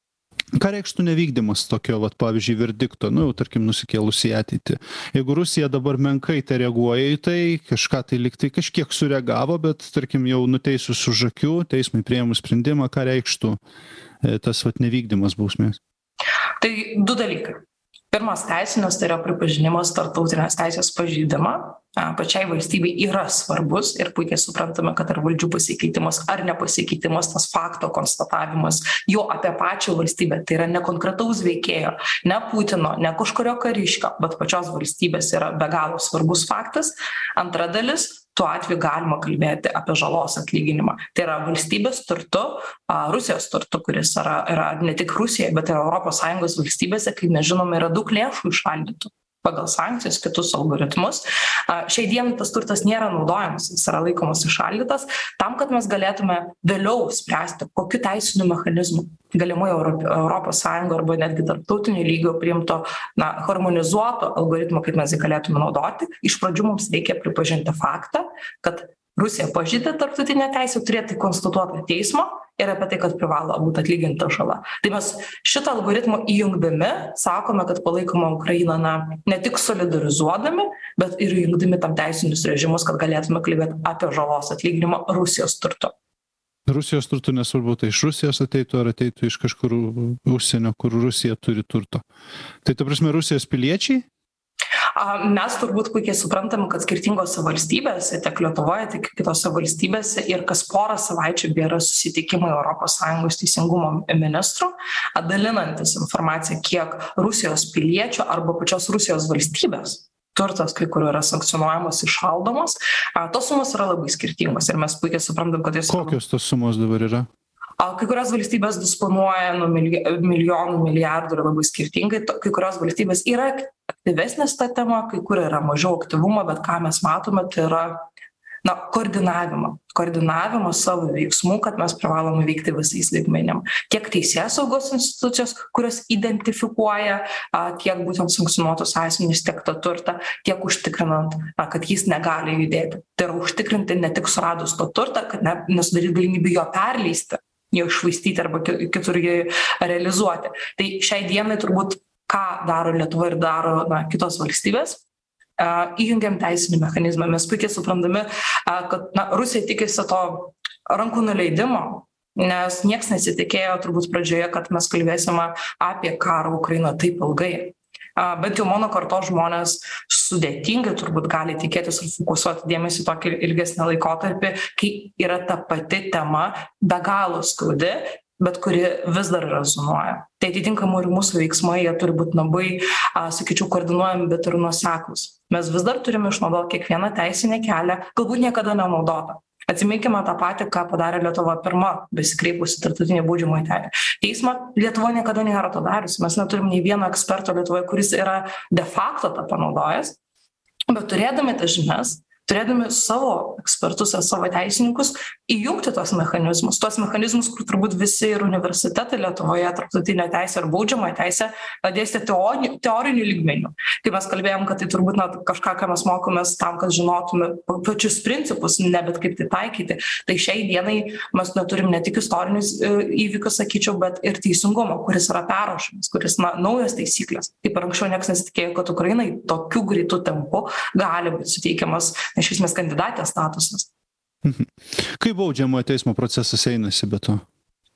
Ką reikštų nevykdymas tokio, vat, pavyzdžiui, verdikto, nu, jau, tarkim, nusikėlus į ateitį? Jeigu Rusija dabar menkai tai reaguoja į tai, kažką tai liktai kažkiek sureagavo, bet, tarkim, jau nuteisus už akių, teismai priėmus sprendimą, ką reikštų tas, vat, nevykdymas bausmės? Tai du dalykai. Pirmas teisinis, tai yra pripažinimas tarptautinės teisės pažeidimą. Pačiai valstybei yra svarbus ir puikiai suprantame, kad ar valdžių pasikeitimas ar nepasikeitimas, tas fakto konstatavimas jo apie pačią valstybę, tai yra ne konkretaus veikėjo, ne Putino, ne kažkurio kariškio, bet pačios valstybės yra be galo svarbus faktas. Antra dalis, tuo atveju galima kalbėti apie žalos atlyginimą. Tai yra valstybės turtu, Rusijos turtu, kuris yra, yra ne tik Rusija, bet ir Europos Sąjungos valstybėse, kaip mes žinome, yra daug lėšų išaldytų pagal sankcijas, kitus algoritmus. Šiai dienai tas turtas nėra naudojamas, jis yra laikomas išaldytas, tam, kad mes galėtume vėliau spręsti, kokiu teisiniu mechanizmu galimai Europos Sąjungo arba netgi tarptautiniu lygiu priimto, na, harmonizuoto algoritmo, kaip mes jį galėtume naudoti. Iš pradžių mums reikia pripažinti faktą, kad Rusija pažeidė tarptautinę teisę, turėti konstatuotą teismą ir apie tai, kad privalo būti atlyginta žala. Tai mes šitą algoritmą įjungdami sakome, kad palaikome Ukrainą, na, ne tik solidarizuodami, bet ir įjungdami tam teisinius režimus, kad galėtume kalbėti apie žalos atlyginimą Rusijos turtu. Rusijos turtų nesvarbu, tai iš Rusijos ateitų ar ateitų iš kažkur užsienio, kur Rusija turi turto. Tai ta prasme Rusijos piliečiai? Mes turbūt puikiai suprantame, kad skirtingose valstybėse, tiek Lietuvoje, tiek kitose valstybėse ir kas porą savaičių yra susitikimai Europos Sąjungos teisingumo ministrų, dalinantis informaciją, kiek Rusijos piliečių arba pačios Rusijos valstybės turtas, kai kur yra sankcionuojamas, išaldomas. Tos sumos yra labai skirtingos ir mes puikiai suprantam, kad jis... Kokios tos sumos dabar yra? Kai kurios valstybės disponuoja nuo milijonų, milijardų ir labai skirtingai, kai kurios valstybės yra aktyvesnės ta tema, kai kur yra mažiau aktyvumo, bet ką mes matome, tai yra, na, koordinavimą. Koordinavimą savo veiksmų, kad mes privalome veikti visais lygmenim. Tiek teisėsaugos institucijos, kurios identifikuoja a, tiek būtent sankcionuotus asmenys, tiek tą turtą, tiek užtikrinant, a, kad jis negali judėti. Tai yra užtikrinti ne tik suradus to turtą, kad ne, nesudaryti galimybę jo perleisti, jo iššvaistyti arba kitur jį realizuoti. Tai šiai dienai turbūt, ką daro Lietuva ir daro, na, kitos valstybės, uh, įjungiam teisinį mechanizmą. Mes puikiai suprantame, uh, kad, na, Rusija tikisi to rankų nuleidimo, nes nieks nesitikėjo turbūt pradžioje, kad mes kalbėsime apie karą Ukrainoje taip ilgai. Bet jau mano kartos žmonės sudėtingai turbūt gali tikėtis ir fokusuoti dėmesį tokį ilgesnį laikotarpį, kai yra ta pati tema be galo skaudi, bet kuri vis dar rezonuoja. Tai atitinkamai ir mūsų veiksmai, jie turi būti labai, a, sakyčiau, koordinuojami, bet ir nuoseklūs. Mes vis dar turime išnaudoti kiekvieną teisinę kelią, galbūt niekada nenaudotą. Atsiminkime tą patį, ką padarė Lietuva pirma, besikreipusi tarptautinį baudžiamąjį teismą. Lietuva niekada nėra to dariusi. Mes neturim nei vieno eksperto Lietuvoje, kuris yra de facto tą panaudojęs. Bet turėdami tas žinias, turėdami savo ekspertus ar savo teisininkus, įjungti tos mechanizmus. Tos mechanizmus, kur turbūt visi ir universitetai Lietuvoje, tarptautinė teisė ir baudžiamoji teisė dėstė teorinių, teorinių lygmenių. Tai mes kalbėjom, kad tai turbūt na, kažką, ką mes mokomės tam, kad žinotume pačius principus, ne bet kaip tai taikyti. Tai šiai dienai mes neturim ne tik istorinius įvykius, sakyčiau, bet ir teisingumo, kuris yra perrašomas, kuris na, naujas taisyklės. Kaip ir anksčiau niekas nesitikėjo, kad Ukrainai tokiu greitu tempu gali būti suteikiamas iš esmės kandidatės statusas. Mhm. Kaip baudžiamojo teismo procesas einasi be to?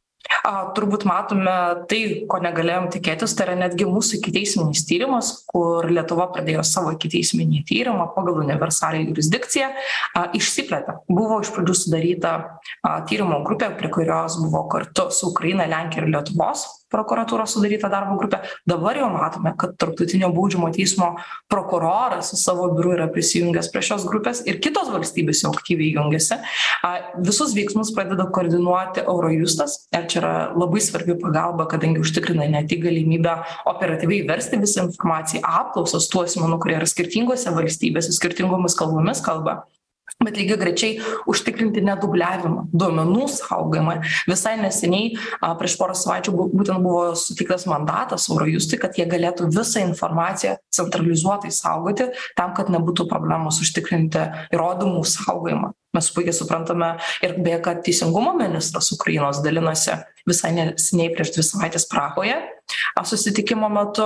A, turbūt matome tai, ko negalėjom tikėtis, tai yra netgi mūsų ikiteisminis tyrimas, kur Lietuva pradėjo savo ikiteisminį tyrimą pagal universalią jurisdikciją, a, išsiplėtė. Buvo iš pradžių sudaryta a, tyrimo grupė, prie kurios buvo kartu su Ukraina, Lenkija ir Lietuvos prokuratūros sudaryta darbo grupė. Dabar jau matome, kad Tarptautinio baudžiamo teismo prokuroras su savo biuru yra prisijungęs prie šios grupės ir kitos valstybės jau aktyviai jungiasi. A, visus veiksmus pradeda koordinuoti Eurojustas. Ir čia yra labai svarbi pagalba, kadangi užtikrina ne tik galimybę operatyviai versti visą informaciją, apklausas tų asmenų, kurie yra skirtingose valstybėse, skirtingomis kalbomis kalba, bet lygiai grečiai užtikrinti nedubliavimą, duomenų saugojimą. Visai neseniai, a, prieš porą savaičių būtent buvo suteiktas mandatas Eurojustui, kad jie galėtų visą informaciją centralizuotai saugoti, tam, kad nebūtų problemos užtikrinti įrodymų saugojimą. Mes puikiai suprantame ir beje, kad teisingumo ministras Ukrainos dalinosi visai neseniai prieš dvi savaitės Prahoje susitikimo metu.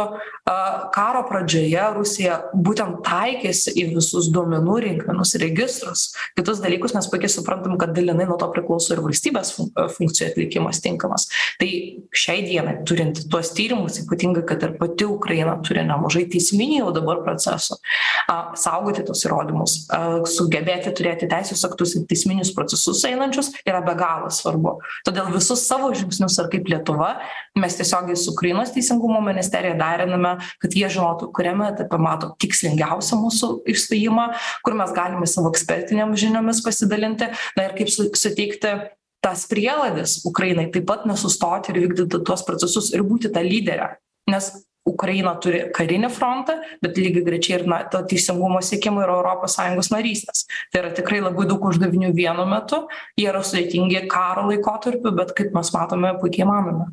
Karo pradžioje Rusija būtent taikėsi į visus duomenų rinkmenus, registrus, kitus dalykus, nes puikiai suprantam, kad dalinai nuo to priklauso ir valstybės funkcijų atlikimas tinkamas. Tai šiai dienai, turint tuos tyrimus, ypatingai, kad ir pati Ukraina turi nemažai teisminių jau dabar procesų, saugoti tos įrodymus, sugebėti turėti teisės aktus ir teisminius procesus einančius yra be galo svarbu. Todėl visus savo žingsnius, ar kaip Lietuva, mes tiesiogiai su Ukrainos teisingumo ministerija deriname, kad jie žinotų, kuriame etape mato tikslingiausią mūsų išstojimą, kur mes galime savo ekspertiniam žiniomis pasidalinti, na ir kaip suteikti tas prielaidas Ukrainai taip pat nesustoti ir vykdyti tuos procesus ir būti tą lyderę. Nes Ukraina turi karinį frontą, bet lygiai grečiai ir na, to teisingumo siekimo ir Europos Sąjungos narystės. Tai yra tikrai labai daug uždavinių vienu metu, jie yra sudėtingi karo laikotarpiu, bet kaip mes matome, puikiai manome.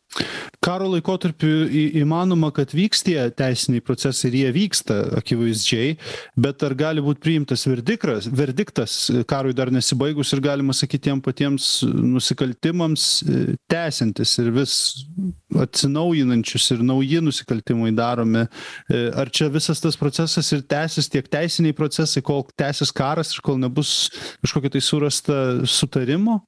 Karo laikotarpiu įmanoma, kad vyks tie teisiniai procesai ir jie vyksta akivaizdžiai, bet ar gali būti priimtas verdikras, verdiktas karui dar nesibaigus ir galima sakyti tiem patiems nusikaltimams tęsiantis ir vis atsinaujinančius ir nauji nusikaltimai daromi. Ar čia visas tas procesas ir tęsis tiek teisiniai procesai, kol tęsis karas ir kol nebus kažkokio tai surasta sutarimo?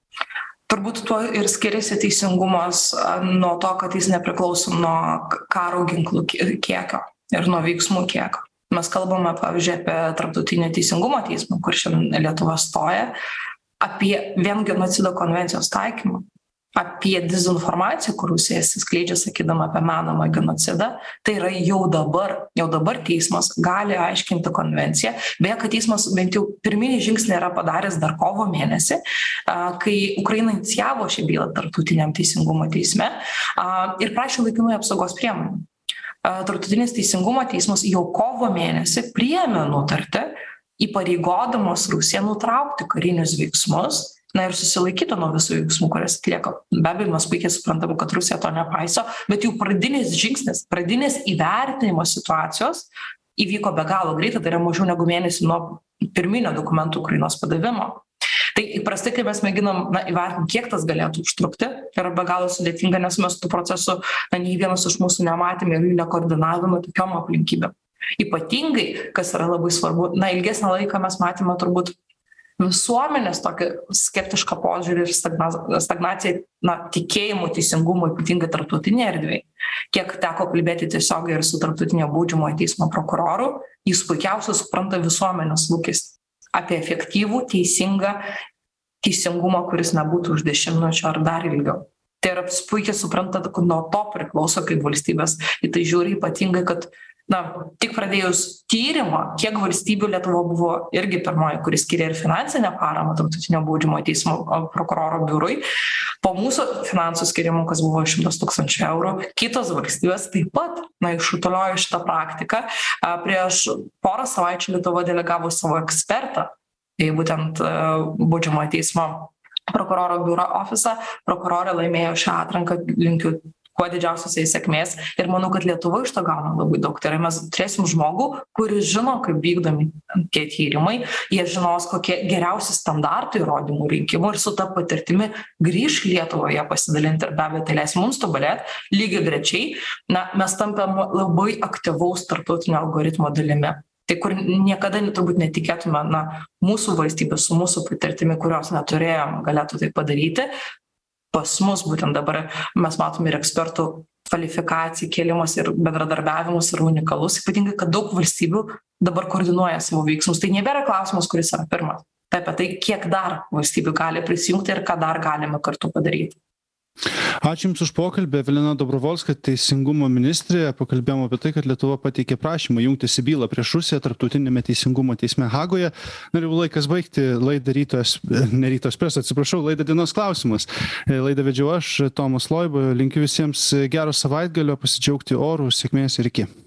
Turbūt tuo ir skiriasi teisingumas nuo to, kad jis nepriklauso nuo karo ginklų kiekio ir nuo veiksmų kiekio. Mes kalbame, pavyzdžiui, apie Tarptautinį teisingumo teismą, kur šiandien Lietuva stoja, apie vien genocido konvencijos taikymą, apie dezinformaciją, kur Rusija skleidžia sakydama apie menamą genocidą. Tai yra jau dabar, jau dabar teismas gali aiškinti konvenciją. Beje, kad teismas bent jau pirminį žingsnį yra padaręs dar kovo mėnesį, kai Ukraina inicijavo šią bylą Tarptautiniam teisingumo teisme ir prašė laikinųjų apsaugos priemonių. Tarptautinis teisingumo teismas jau kovo mėnesį priėmė nutartį, įpareigodamas Rusiją nutraukti karinius veiksmus, na ir susilaikyti nuo visų veiksmų, kurias atlieka. Be abejo, mes puikiai suprantame, kad Rusija to nepaiso, bet jau pradinis žingsnis, pradinis įvertinimo situacijos įvyko be galo greitai, tai yra mažiau negu mėnesį nuo pirminio dokumentų Ukrainos padavimo. Tai įprastai, kai mes mėginam na, įvertinti, kiek tas galėtų užtrukti, yra be galo sudėtinga, nes mes tų procesų, na, nei vienas iš mūsų nematėme ir jų nekoordinavome tokiom aplinkybėm. Ypatingai, kas yra labai svarbu, na, ilgesnį laiką mes matėme turbūt visuomenės tokį skeptišką požiūrį ir stagnaciją, na, tikėjimų teisingumo, ypatingai tarptautinėje erdvėje. Kiek teko kalbėti tiesiogiai ir su Tarptautinio baudžiamojo teismo prokuroru, jis puikiausiai supranta visuomenės lūkestį apie efektyvų, teisingą teisingumą, kuris nebūtų už dešimtmečio ar dar ilgiau. Tai yra puikiai supranta, kad nuo to priklauso, kaip valstybės į tai žiūri, ypatingai, kad na, tik pradėjus tyrimą, kiek valstybių Lietuva buvo irgi pirmoji, kuris skiria ir finansinę paramą Tarptautinio baudžiamojo teismo prokuroro biurui. Po mūsų finansų skirimų, kas buvo šimtas tūkstančių eurų, kitos valstybės taip pat, na, išrutuliojo šitą praktiką. Prieš porą savaičių Lietuva delegavo savo ekspertą, tai būtent baudžiamojo teismo prokuroro biuro ofisą. Prokurorė laimėjo šią atranką, linkiu kuo didžiausios jai sėkmės ir manau, kad Lietuva iš to gauna labai daug. Tai yra, mes turėsim žmogų, kuris žino, kaip vykdomi tie tyrimai, jie žinos, kokie geriausi standartai įrodymų rinkimų ir su ta patirtimi grįš Lietuvoje pasidalinti ir be abejo tai leis mums tobulėti. Lygiai grečiai, na, mes tampam labai aktyvaus tarptautinio algoritmo dalimi. Tai kur niekada turbūt netikėtume, na, mūsų valstybė su mūsų patirtimi, kurios neturėjom, galėtų tai padaryti. Pas mus būtent dabar mes matome ir ekspertų kvalifikacijų kėlimas ir bendradarbiavimus yra unikalus, ypatingai, kad daug valstybių dabar koordinuoja savo veiksmus. Tai nebėra klausimas, kuris yra pirmas. Tai apie tai, kiek dar valstybių gali prisijungti ir ką dar galime kartu padaryti. Ačiū Jums už pokalbį. Evelina Dobrovolska, teisingumo ministrė. Pakalbėjome apie tai, kad Lietuva pateikė prašymą jungtis į bylą prieš Rusiją Tarptautinėme teisingumo teisme Hagoje. Na ir jau laikas baigti laidą Ryto, ne Ryto Espresso, atsiprašau, laidą Dienos klausimas. Laidą vedžiau aš, Tomas Loiba. Linkiu visiems gero savaitgalio, pasidžiaugti orų, sėkmės ir iki.